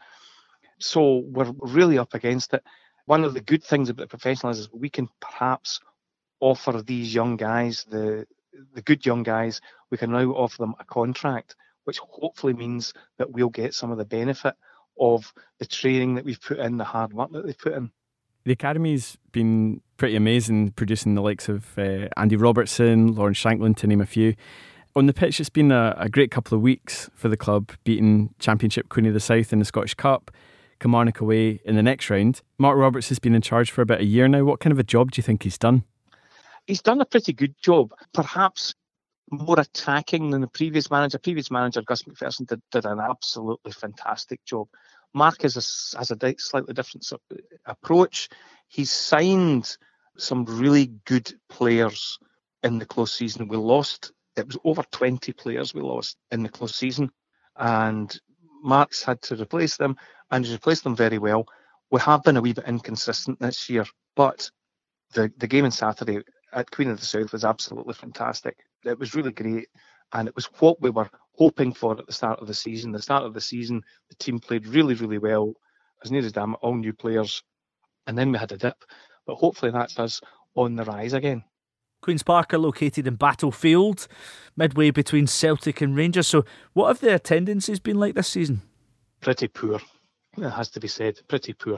So we're really up against it. One of the good things about professionalism is we can perhaps offer these young guys, the good young guys, we can now offer them a contract, which hopefully means that we'll get some of the benefit of the training that we've put in, the hard work that they've put in. The academy's been pretty amazing, producing the likes of Andy Robertson, Lawrence Shanklin, to name a few. On the pitch, it's been a great couple of weeks for the club, beating Championship Queen of the South in the Scottish Cup, Kilmarnock away in the next round. Mark Roberts has been in charge for about a year now. What kind of a job do you think he's done? He's done a pretty good job, perhaps more attacking than the previous manager. Previous manager, Gus McPherson, did an absolutely fantastic job. Mark has a slightly different approach. He's signed some really good players in the close season. It was over 20 players we lost in the close season, and Mark's had to replace them, and he's replaced them very well. We have been a wee bit inconsistent this year, but the game on Saturday at Queen of the South was absolutely fantastic. It was really great, and it was what we were hoping for at the start of the season. The start of the season, the team played really, really well. As near as damn, all new players, and then we had a dip. But hopefully that's us on the rise again. Queen's Park are located in Battlefield, midway between Celtic and Rangers. So what have the attendances been like this season? Pretty poor, it has to be said, pretty poor.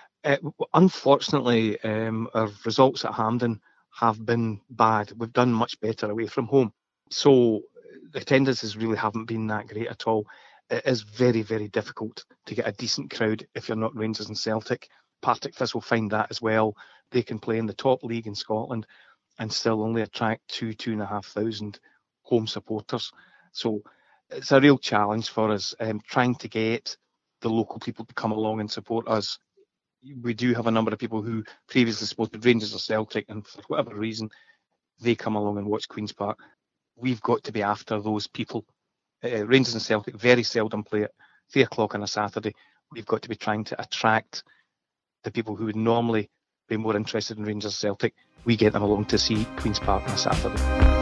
Unfortunately, our results at Hampden have been bad. We've done much better away from home. So the attendances really haven't been that great at all. It is very, very difficult to get a decent crowd if you're not Rangers and Celtic. Partick Thistle find that as well. They can play in the top league in Scotland and still only attract 2,500 home supporters. So it's a real challenge for us, trying to get the local people to come along and support us. We do have a number of people who previously supported Rangers or Celtic, and for whatever reason, they come along and watch Queen's Park. We've got to be after those people. Rangers and Celtic very seldom play at 3 o'clock on a Saturday. We've got to be trying to attract the people who would normally be more interested in Rangers Celtic. We get them along to see Queen's Park on a Saturday.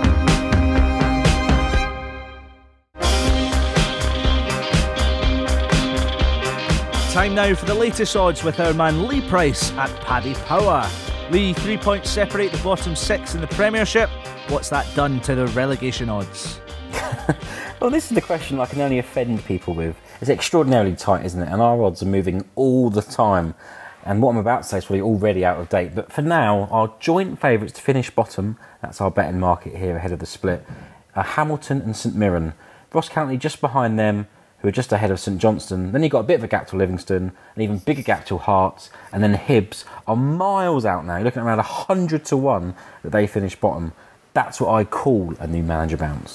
Time now for the latest odds with our man Lee Price at Paddy Power. Lee, 3 points separate the bottom 6 in the Premiership. What's that done to the relegation odds? Well, this is the question I can only offend people with. It's extraordinarily tight, isn't it? And our odds are moving all the time. And what I'm about to say is probably already out of date. But for now, our joint favourites to finish bottom, that's our betting market here ahead of the split, are Hamilton and St Mirren. Ross County just behind them, who are just ahead of St Johnstone. Then you've got a bit of a gap to Livingston, an even bigger gap to Hearts, and then Hibs are miles out now. You're looking at around 100 to 1 that they finish bottom. That's what I call a new manager bounce.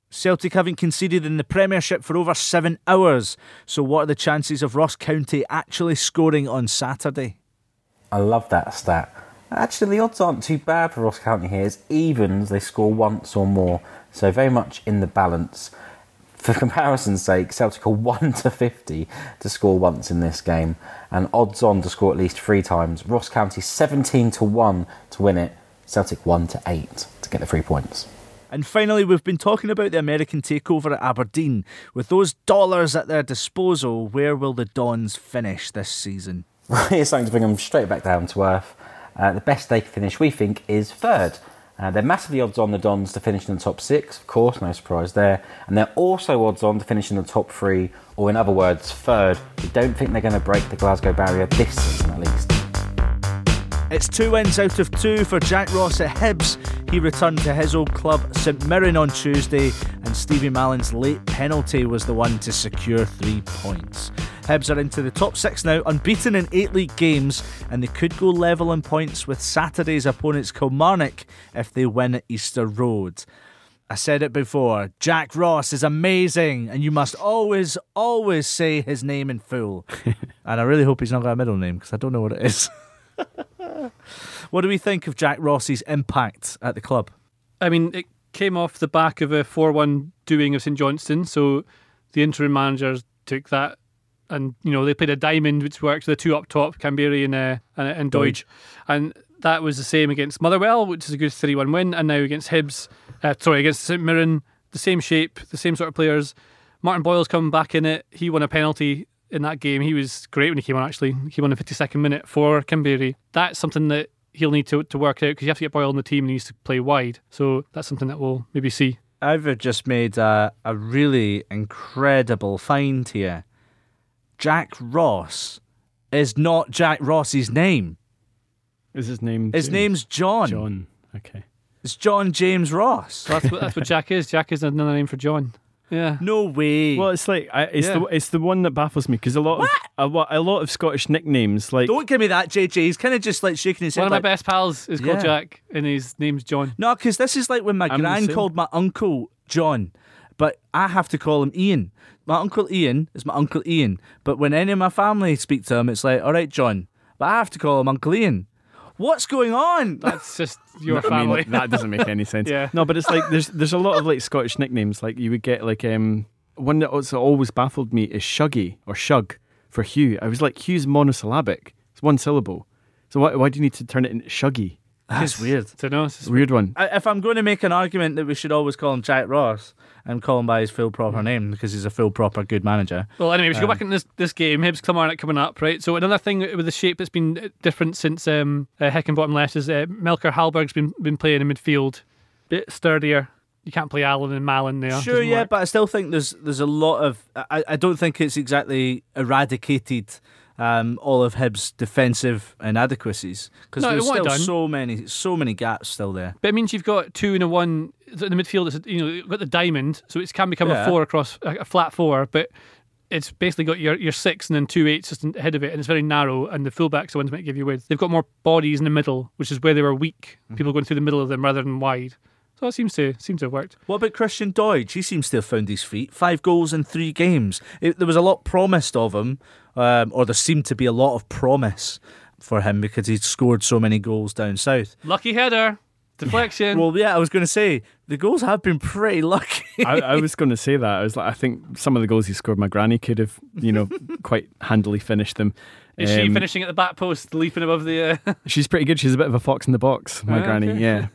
Celtic haven't conceded in the Premiership for over 7 hours. So what are the chances of Ross County actually scoring on Saturday? I love that stat. Actually, the odds aren't too bad for Ross County here. It's evens, they score once or more. So very much in the balance. For comparison's sake, Celtic are 1-50 to score once in this game. And odds on to score at least 3 times. Ross County 17-1 to win it. Celtic 1-8 to get the 3 points. And finally, we've been talking about the American takeover at Aberdeen. With those dollars at their disposal, where will the Dons finish this season? Here's something to bring them straight back down to earth. The best they can finish, we think, is 3rd. They're massively odds on the Dons to finish in the top 6, of course, no surprise there. And they're also odds on to finish in the top 3, or in other words, 3rd. We don't think they're going to break the Glasgow barrier this season, at least. It's 2 wins out of 2 for Jack Ross at Hibs. He returned to his old club St Mirren on Tuesday, and Stevie Mallon's late penalty was the one to secure 3 points. Hibs are into the top 6 now, unbeaten in 8 league games, and they could go level in points with Saturday's opponents Kilmarnock if they win at Easter Road. I said it before, Jack Ross is amazing, and you must always, always say his name in full. And I really hope he's not got a middle name, because I don't know what it is. What do we think of Jack Ross's impact at the club? I mean, it came off the back of a 4-1 doing of St Johnstone, so the interim managers took that, and they played a diamond which worked with the 2 up top, Canberra and Doidge, and that was the same against Motherwell, which is a good 3-1 win, and now against Hibs, against St Mirren, the same shape, the same sort of players. Martin Boyle's coming back in it. He won a penalty in that game. He was great when he came on, actually. He came on in the 52nd minute for Canberra. That's something that he'll need to work out, because you have to get Boyle on the team and he needs to play wide. So that's something that we'll maybe see. I've just made a really incredible find here. Jack Ross is not Jack Ross's name. Is his name? His name's John. John, okay. It's John James Ross. So that's what Jack is. Jack is another name for John. Yeah. No way. Well, it's like it's the one that baffles me, because a lot of Scottish nicknames, like, don't give me that, JJ. He's kind of just like shaking his head. One of my best pals is called Jack, and his name's John. No, because this is like when my gran called my uncle John, but I have to call him Ian. My uncle Ian is my Uncle Ian, but when any of my family speak to him, it's like, all right, John, but I have to call him Uncle Ian. What's going on? That's just your family. That doesn't make any sense. Yeah. No, but it's like there's a lot of like Scottish nicknames. Like you would get like one that also always baffled me is Shuggy or Shug for Hugh. I was like, Hugh's monosyllabic. It's 1 syllable. So why do you need to turn it into Shuggy? That's weird. I know, it's a weird one. If I'm going to make an argument that we should always call him Jack Ross and call him by his full proper name, because he's a full proper good manager. Well, anyway, we should go back in this game. Hibs Kilmarnock coming up, right? So another thing with the shape that's been different since Heckingbottom left is Melker Hallberg's been playing in midfield. Bit sturdier. You can't play Allen and Mallon there. Sure, yeah, but I still think there's a lot of... I don't think it's exactly eradicated all of Hibs' defensive inadequacies, because there's still so many gaps still there. But it means you've got 2 and a 1 in the midfield. You've got the diamond, so it can become a 4 across a flat 4, but it's basically got your 6 and then 2 8s just ahead of it, and it's very narrow, and the fullbacks are the ones that might give you width. They've got more bodies in the middle, which is where they were weak. People going through the middle of them rather than wide. So it seems to have worked. What about Christian Doidge? He seems to have found his feet. 5 goals in 3 games. There was a lot promised of him, or there seemed to be a lot of promise for him because he'd scored so many goals down south. Lucky header. Deflection. Well, yeah, I was going to say, the goals have been pretty lucky. I was going to say that. I was like, I think some of the goals he scored, my granny could have, quite handily finished them. Is she finishing at the back post, leaping above the... She's pretty good. She's a bit of a fox in the box, my granny, okay. Yeah.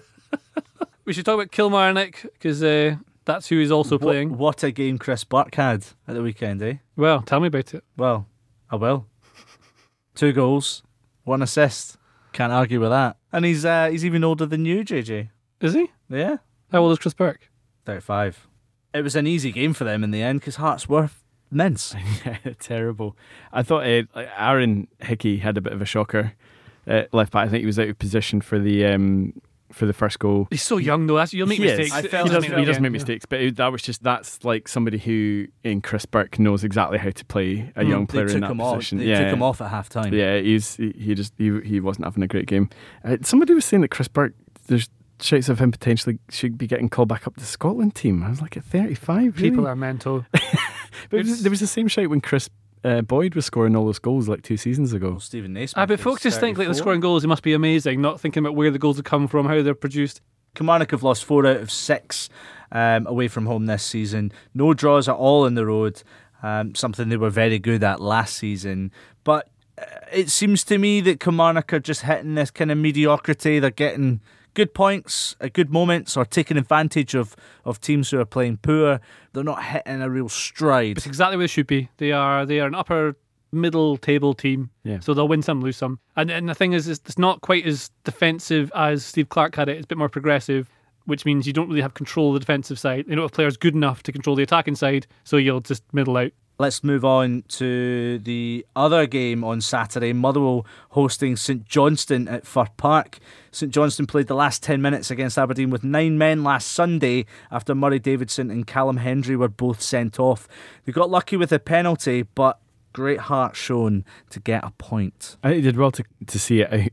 We should talk about Kilmarnock, because that's who he's also playing. What a game Chris Burke had at the weekend, eh? Well, tell me about it. Well, I will. 2 goals, 1 assist. Can't argue with that. And he's even older than you, JJ. Is he? Yeah. How old is Chris Burke? 35. It was an easy game for them in the end because Hearts were immense. Yeah, terrible. I thought Aaron Hickey had a bit of a shocker. Left back, I think he was out of position for the first goal. He's so young though. You'll make mistakes. He does make mistakes, but that's like somebody who in Chris Burke knows exactly how to play a young player in that position. They took him off at half time. Yeah, he wasn't having a great game. Somebody was saying that Chris Burke, shouts of him potentially should be getting called back up to the Scotland team. I was like, at 35, really? People are mental. But there was the same shout when Chris Boyd was scoring all those goals like 2 seasons ago. Well, Stephen Naismith. But folks just think like they're scoring goals, they must be amazing, not thinking about where the goals have come from, how they're produced. Kilmarnock have lost 4 out of 6 away from home this season. No draws at all on the road, something they were very good at last season. But it seems to me that Kilmarnock are just hitting this kind of mediocrity. They're getting good points at good moments or taking advantage of teams who are playing poor. They're not hitting a real stride. It's exactly where they should be. They are an upper middle table team, so they'll win some, lose some. And the thing is, it's not quite as defensive as Steve Clarke had it. It's a bit more progressive, which means you don't really have control of the defensive side. You don't have players good enough to control the attacking side, so you'll just middle out. Let's move on to the other game on Saturday. Motherwell hosting St Johnstone at Firth Park. St Johnstone played the last 10 minutes against Aberdeen with 9 men last Sunday after Murray Davidson and Callum Hendry were both sent off. They got lucky with a penalty, but great heart shown to get a point. I think they did well to see it.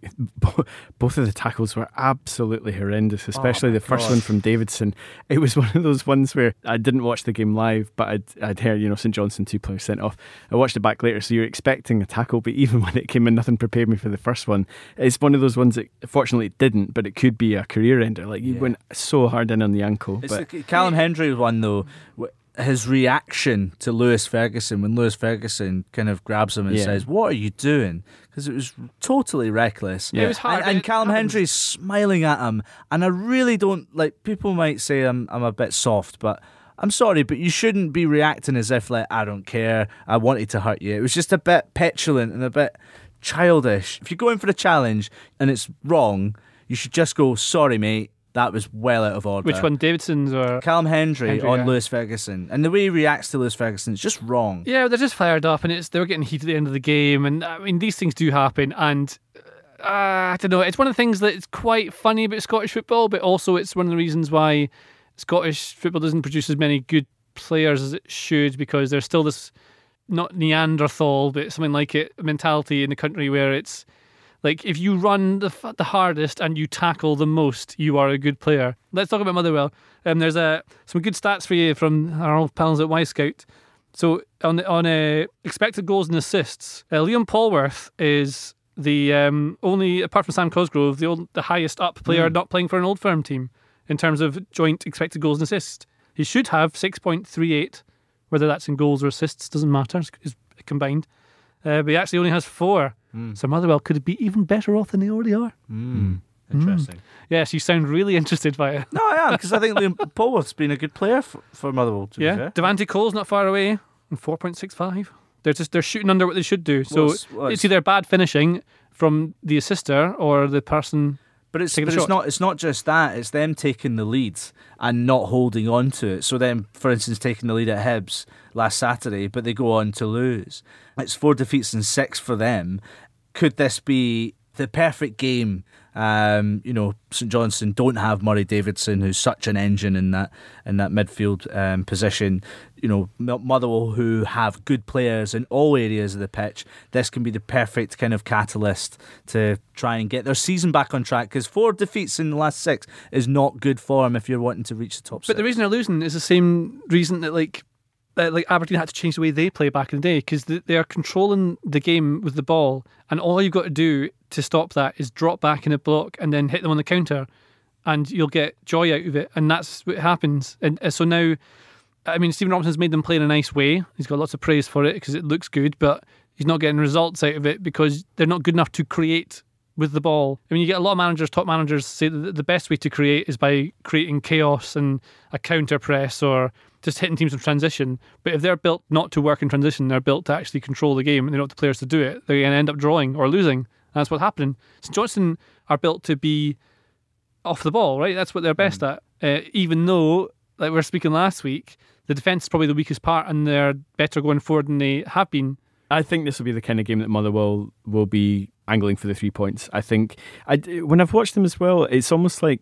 Both of the tackles were absolutely horrendous, especially the first one from Davidson. It was one of those ones where I didn't watch the game live, but I'd heard, St Johnstone 2 players sent off. I watched it back later, so you're expecting a tackle, but even when it came in, nothing prepared me for the first one. It's one of those ones that, fortunately, it didn't, but it could be a career ender. Like, you went so hard in on the ankle. It's the Callum Hendry one, though. His reaction to Lewis Ferguson when Lewis Ferguson kind of grabs him and says, "What are you doing?" Because it was totally reckless. It was hard, and Callum Hendry's smiling at him, and I really don't like. People might say I'm a bit soft, but I'm sorry, but you shouldn't be reacting as if like I don't care. I wanted to hurt you. It was just a bit petulant and a bit childish. If you're going for a challenge and it's wrong, you should just go, "Sorry, mate. That was well out of order." Which one, Davidson's or Callum Hendry on Lewis Ferguson? And the way he reacts to Lewis Ferguson is just wrong. Yeah, they're just fired up, and they were getting heat at the end of the game, and I mean these things do happen. And I don't know, it's one of the things that is quite funny about Scottish football, but also it's one of the reasons why Scottish football doesn't produce as many good players as it should, because there's still this not Neanderthal, but something like it mentality in the country where it's like, if you run the hardest and you tackle the most, you are a good player. Let's talk about Motherwell. There's some good stats for you from our old pals at Y-Scout. So on expected goals and assists, Liam Polworth is the only, apart from Sam Cosgrove, the highest up player not playing for an Old Firm team in terms of joint expected goals and assists. He should have 6.38, whether that's in goals or assists, doesn't matter, it's combined. But he actually only has 4. So Motherwell could be even better off than they already are. Interesting. Yes, you sound really interested by it. No, I am, because I think Liam Polworth's been a good player for Motherwell. To be fair. Devante Cole's not far away, 4.65. They're shooting under what they should do. So it's either bad finishing from the assister or the person. But it's not just that. It's them taking the lead and not holding on to it. So them, for instance, taking the lead at Hibs last Saturday, but they go on to lose. It's 4 defeats and 6 for them. Could this be the perfect game? St Johnstone don't have Murray Davidson, who's such an engine in that midfield position. Motherwell, who have good players in all areas of the pitch. This can be the perfect kind of catalyst to try and get their season back on track, because 4 defeats in the last 6 is not good form if you're wanting to reach the top 6. But the reason they're losing is the same reason that Aberdeen had to change the way they play back in the day, because they are controlling the game with the ball, and all you've got to do to stop that is drop back in a block and then hit them on the counter, and you'll get joy out of it, and that's what happens. And so now, I mean, Stephen Robinson's made them play in a nice way. He's got lots of praise for it because it looks good, but he's not getting results out of it because they're not good enough to create with the ball. I mean, you get a lot of top managers say that the best way to create is by creating chaos and a counter press or just hitting teams in transition. But if they're built not to work in transition, they're built to actually control the game and they don't have the players to do it, they're going to end up drawing or losing. And that's what's happening. St Johnstone are built to be off the ball, right? That's what they're best at. Even though, like we were speaking last week, the defence is probably the weakest part and they're better going forward than they have been. I think this will be the kind of game that Motherwell will be angling for the 3 points. I think when I've watched them as well, it's almost like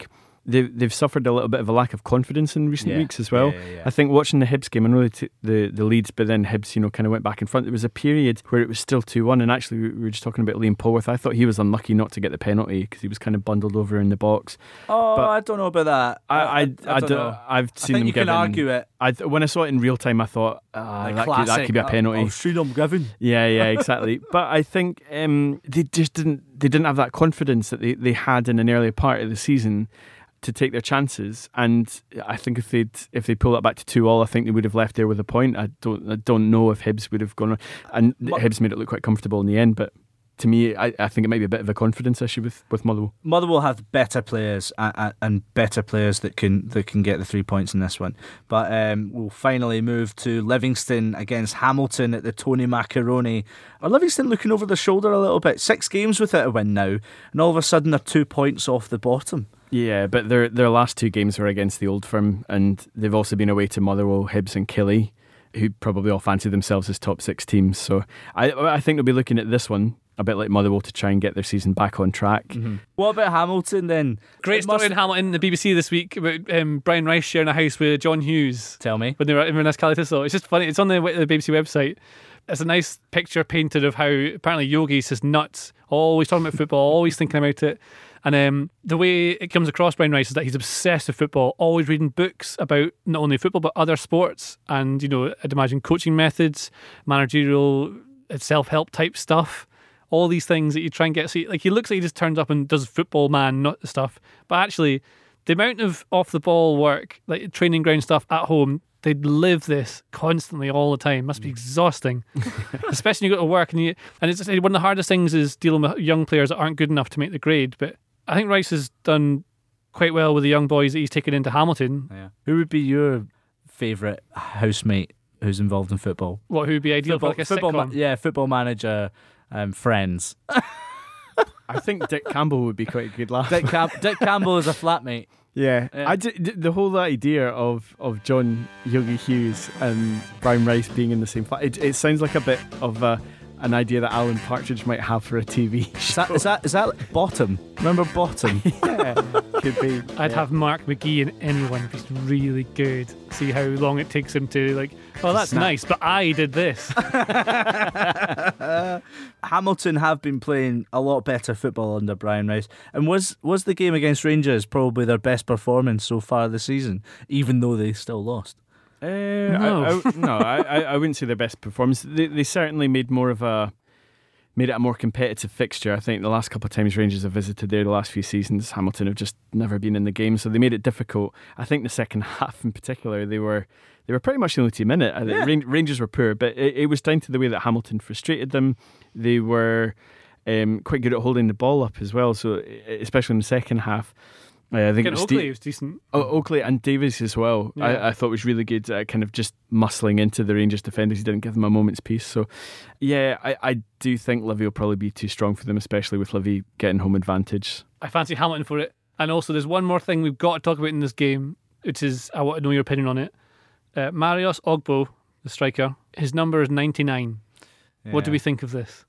they've suffered a little bit of a lack of confidence in recent weeks as well. Yeah. I think watching the Hibs game, I know the leads, but then Hibs, kind of went back in front. There was a period where it was still 2-1, and actually we were just talking about Liam Polworth. I thought he was unlucky not to get the penalty because he was kind of bundled over in the box. Oh, but I don't know about that. I don't know. I've seen I think them you can argue it. When I saw it in real time, I thought that could be a penalty. Sridham Given. Yeah, exactly. But I think they just didn't have that confidence that they had in an earlier part of the season to take their chances. And I think if they pull that back to 2-2, I think they would have left there with a point. I don't know if Hibs would have gone on, and Hibs made it look quite comfortable in the end, but to me, I think it might be a bit of a confidence issue with Motherwell. Motherwell have better players and better players that can get the 3 points in this one. But we'll finally move to Livingston against Hamilton at the Tony Macaroni. Are Livingston looking over their shoulder a little bit? 6 games without a win now, and all of a sudden they're 2 points off the bottom. Yeah, but their last 2 games were against the Old Firm, and they've also been away to Motherwell, Hibs and Killie, who probably all fancy themselves as top 6 teams. So I think they'll be looking at this one a bit like Motherwell to try and get their season back on track. Mm-hmm. What about Hamilton then? Great story in Hamilton, the BBC this week, about Brian Rice sharing a house with John Hughes. Tell me. When they were at Inverness Caley Thistle. It's just funny. It's on the BBC website. It's a nice picture painted of how apparently Yogi's just nuts, always talking about football, always thinking about it. And the way it comes across, Brian Rice, is that he's obsessed with football, always reading books about not only football but other sports, and I'd imagine coaching methods, managerial, self-help type stuff, all these things that you try and get. So he looks like he just turns up and does football man not stuff, but actually the amount of off the ball work, like training ground stuff at home, they'd live this constantly all the time. Must be exhausting, especially when you go to work and it's one of the hardest things is dealing with young players that aren't good enough to make the grade. But I think Rice has done quite well with the young boys that he's taken into Hamilton. Yeah. Who would be your favourite housemate who's involved in football? Who would be ideal for like a sitcom? Football manager, Friends. I think Dick Campbell would be quite a good laugh. Dick Campbell is a flatmate. Yeah. The whole idea of John Yogi Hughes and Brian Rice being in the same flat, it sounds like a bit of an idea that Alan Partridge might have for a TV show. Is that Bottom? Remember Bottom? Yeah, could be. I'd have Mark McGee in anyone if he's really good. See how long it takes him to that's nice, but I did this. Hamilton have been playing a lot better football under Brian Rice, and was the game against Rangers probably their best performance so far this season, even though they still lost? No, I wouldn't say their best performance. They certainly made it a more competitive fixture. I think the last couple of times Rangers have visited there the last few seasons, Hamilton have just never been in the game, so they made it difficult. I think the second half in particular, they were pretty much the only team in it. Yeah. Rangers were poor, but it was down to the way that Hamilton frustrated them. They were quite good at holding the ball up as well, so especially in the second half. I think Oakley was decent. Oakley and Davies as well. Yeah. I thought was really good at kind of just muscling into the Rangers defenders. He didn't give them a moment's peace. So, yeah, I do think Livy will probably be too strong for them, especially with Livy getting home advantage. I fancy Hamilton for it. And also, there's one more thing we've got to talk about in this game, which is I want to know your opinion on it. Marios Ogbo, the striker, his number is 99. Yeah. What do we think of this?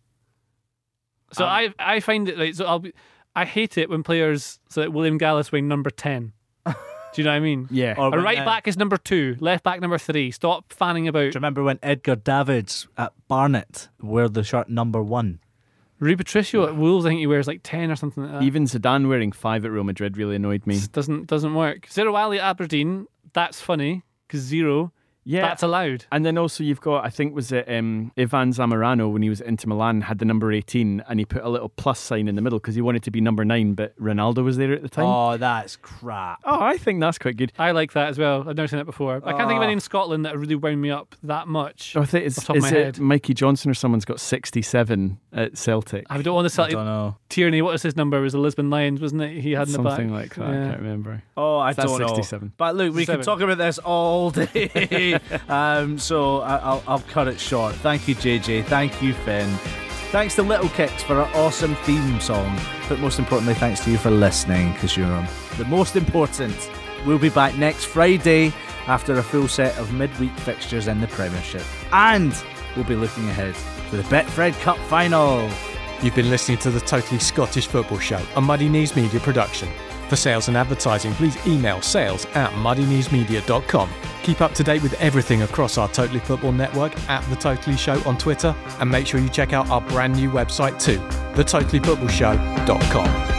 So I find it like I hate it when players, so like William Gallas wearing number 10. Do you know what I mean? Yeah. A right back is number 2, left back number 3. Stop fanning about. Do you remember when Edgar Davids at Barnet wore the shirt number 1? Rui Patricio at Wolves, I think he wears like 10 or something like that. Even Zidane wearing 5 at Real Madrid really annoyed me. It doesn't work. Zero Ali at Aberdeen, that's funny, because 0... Yeah, that's allowed. And then also you've got, I think was it Ivan Zamorano when he was at Inter Milan had the number 18 and he put a little plus sign in the middle because he wanted to be number 9, but Ronaldo was there at the time. Oh, that's crap. Oh, I think that's quite good. I like that as well. I've never seen that before. I can't think of any in Scotland that really wound me up that much. I think it's Mikey Johnson or someone's got 67 at Celtic. I don't want to Celtic. I don't know. Tierney, what was his number? It was the Lisbon Lions, wasn't it? He had in the back. Something like that. Yeah. I can't remember. Oh, I don't know. 67. But look, we can talk about this all day. So I'll cut it short. Thank you, JJ. Thank you, Finn. Thanks to Little Kicks for our awesome theme song. But most importantly, thanks to you for listening, because you're the most important. We'll be back next Friday after a full set of midweek fixtures in the Premiership. And we'll be looking ahead to the Betfred Cup final. You've been listening to the Totally Scottish Football Show, a Muddy Knees Media production. For sales and advertising, please email sales@muddynewsmedia.com. Keep up to date with everything across our Totally Football network at The Totally Show on Twitter, and make sure you check out our brand new website too, thetotallyfootballshow.com.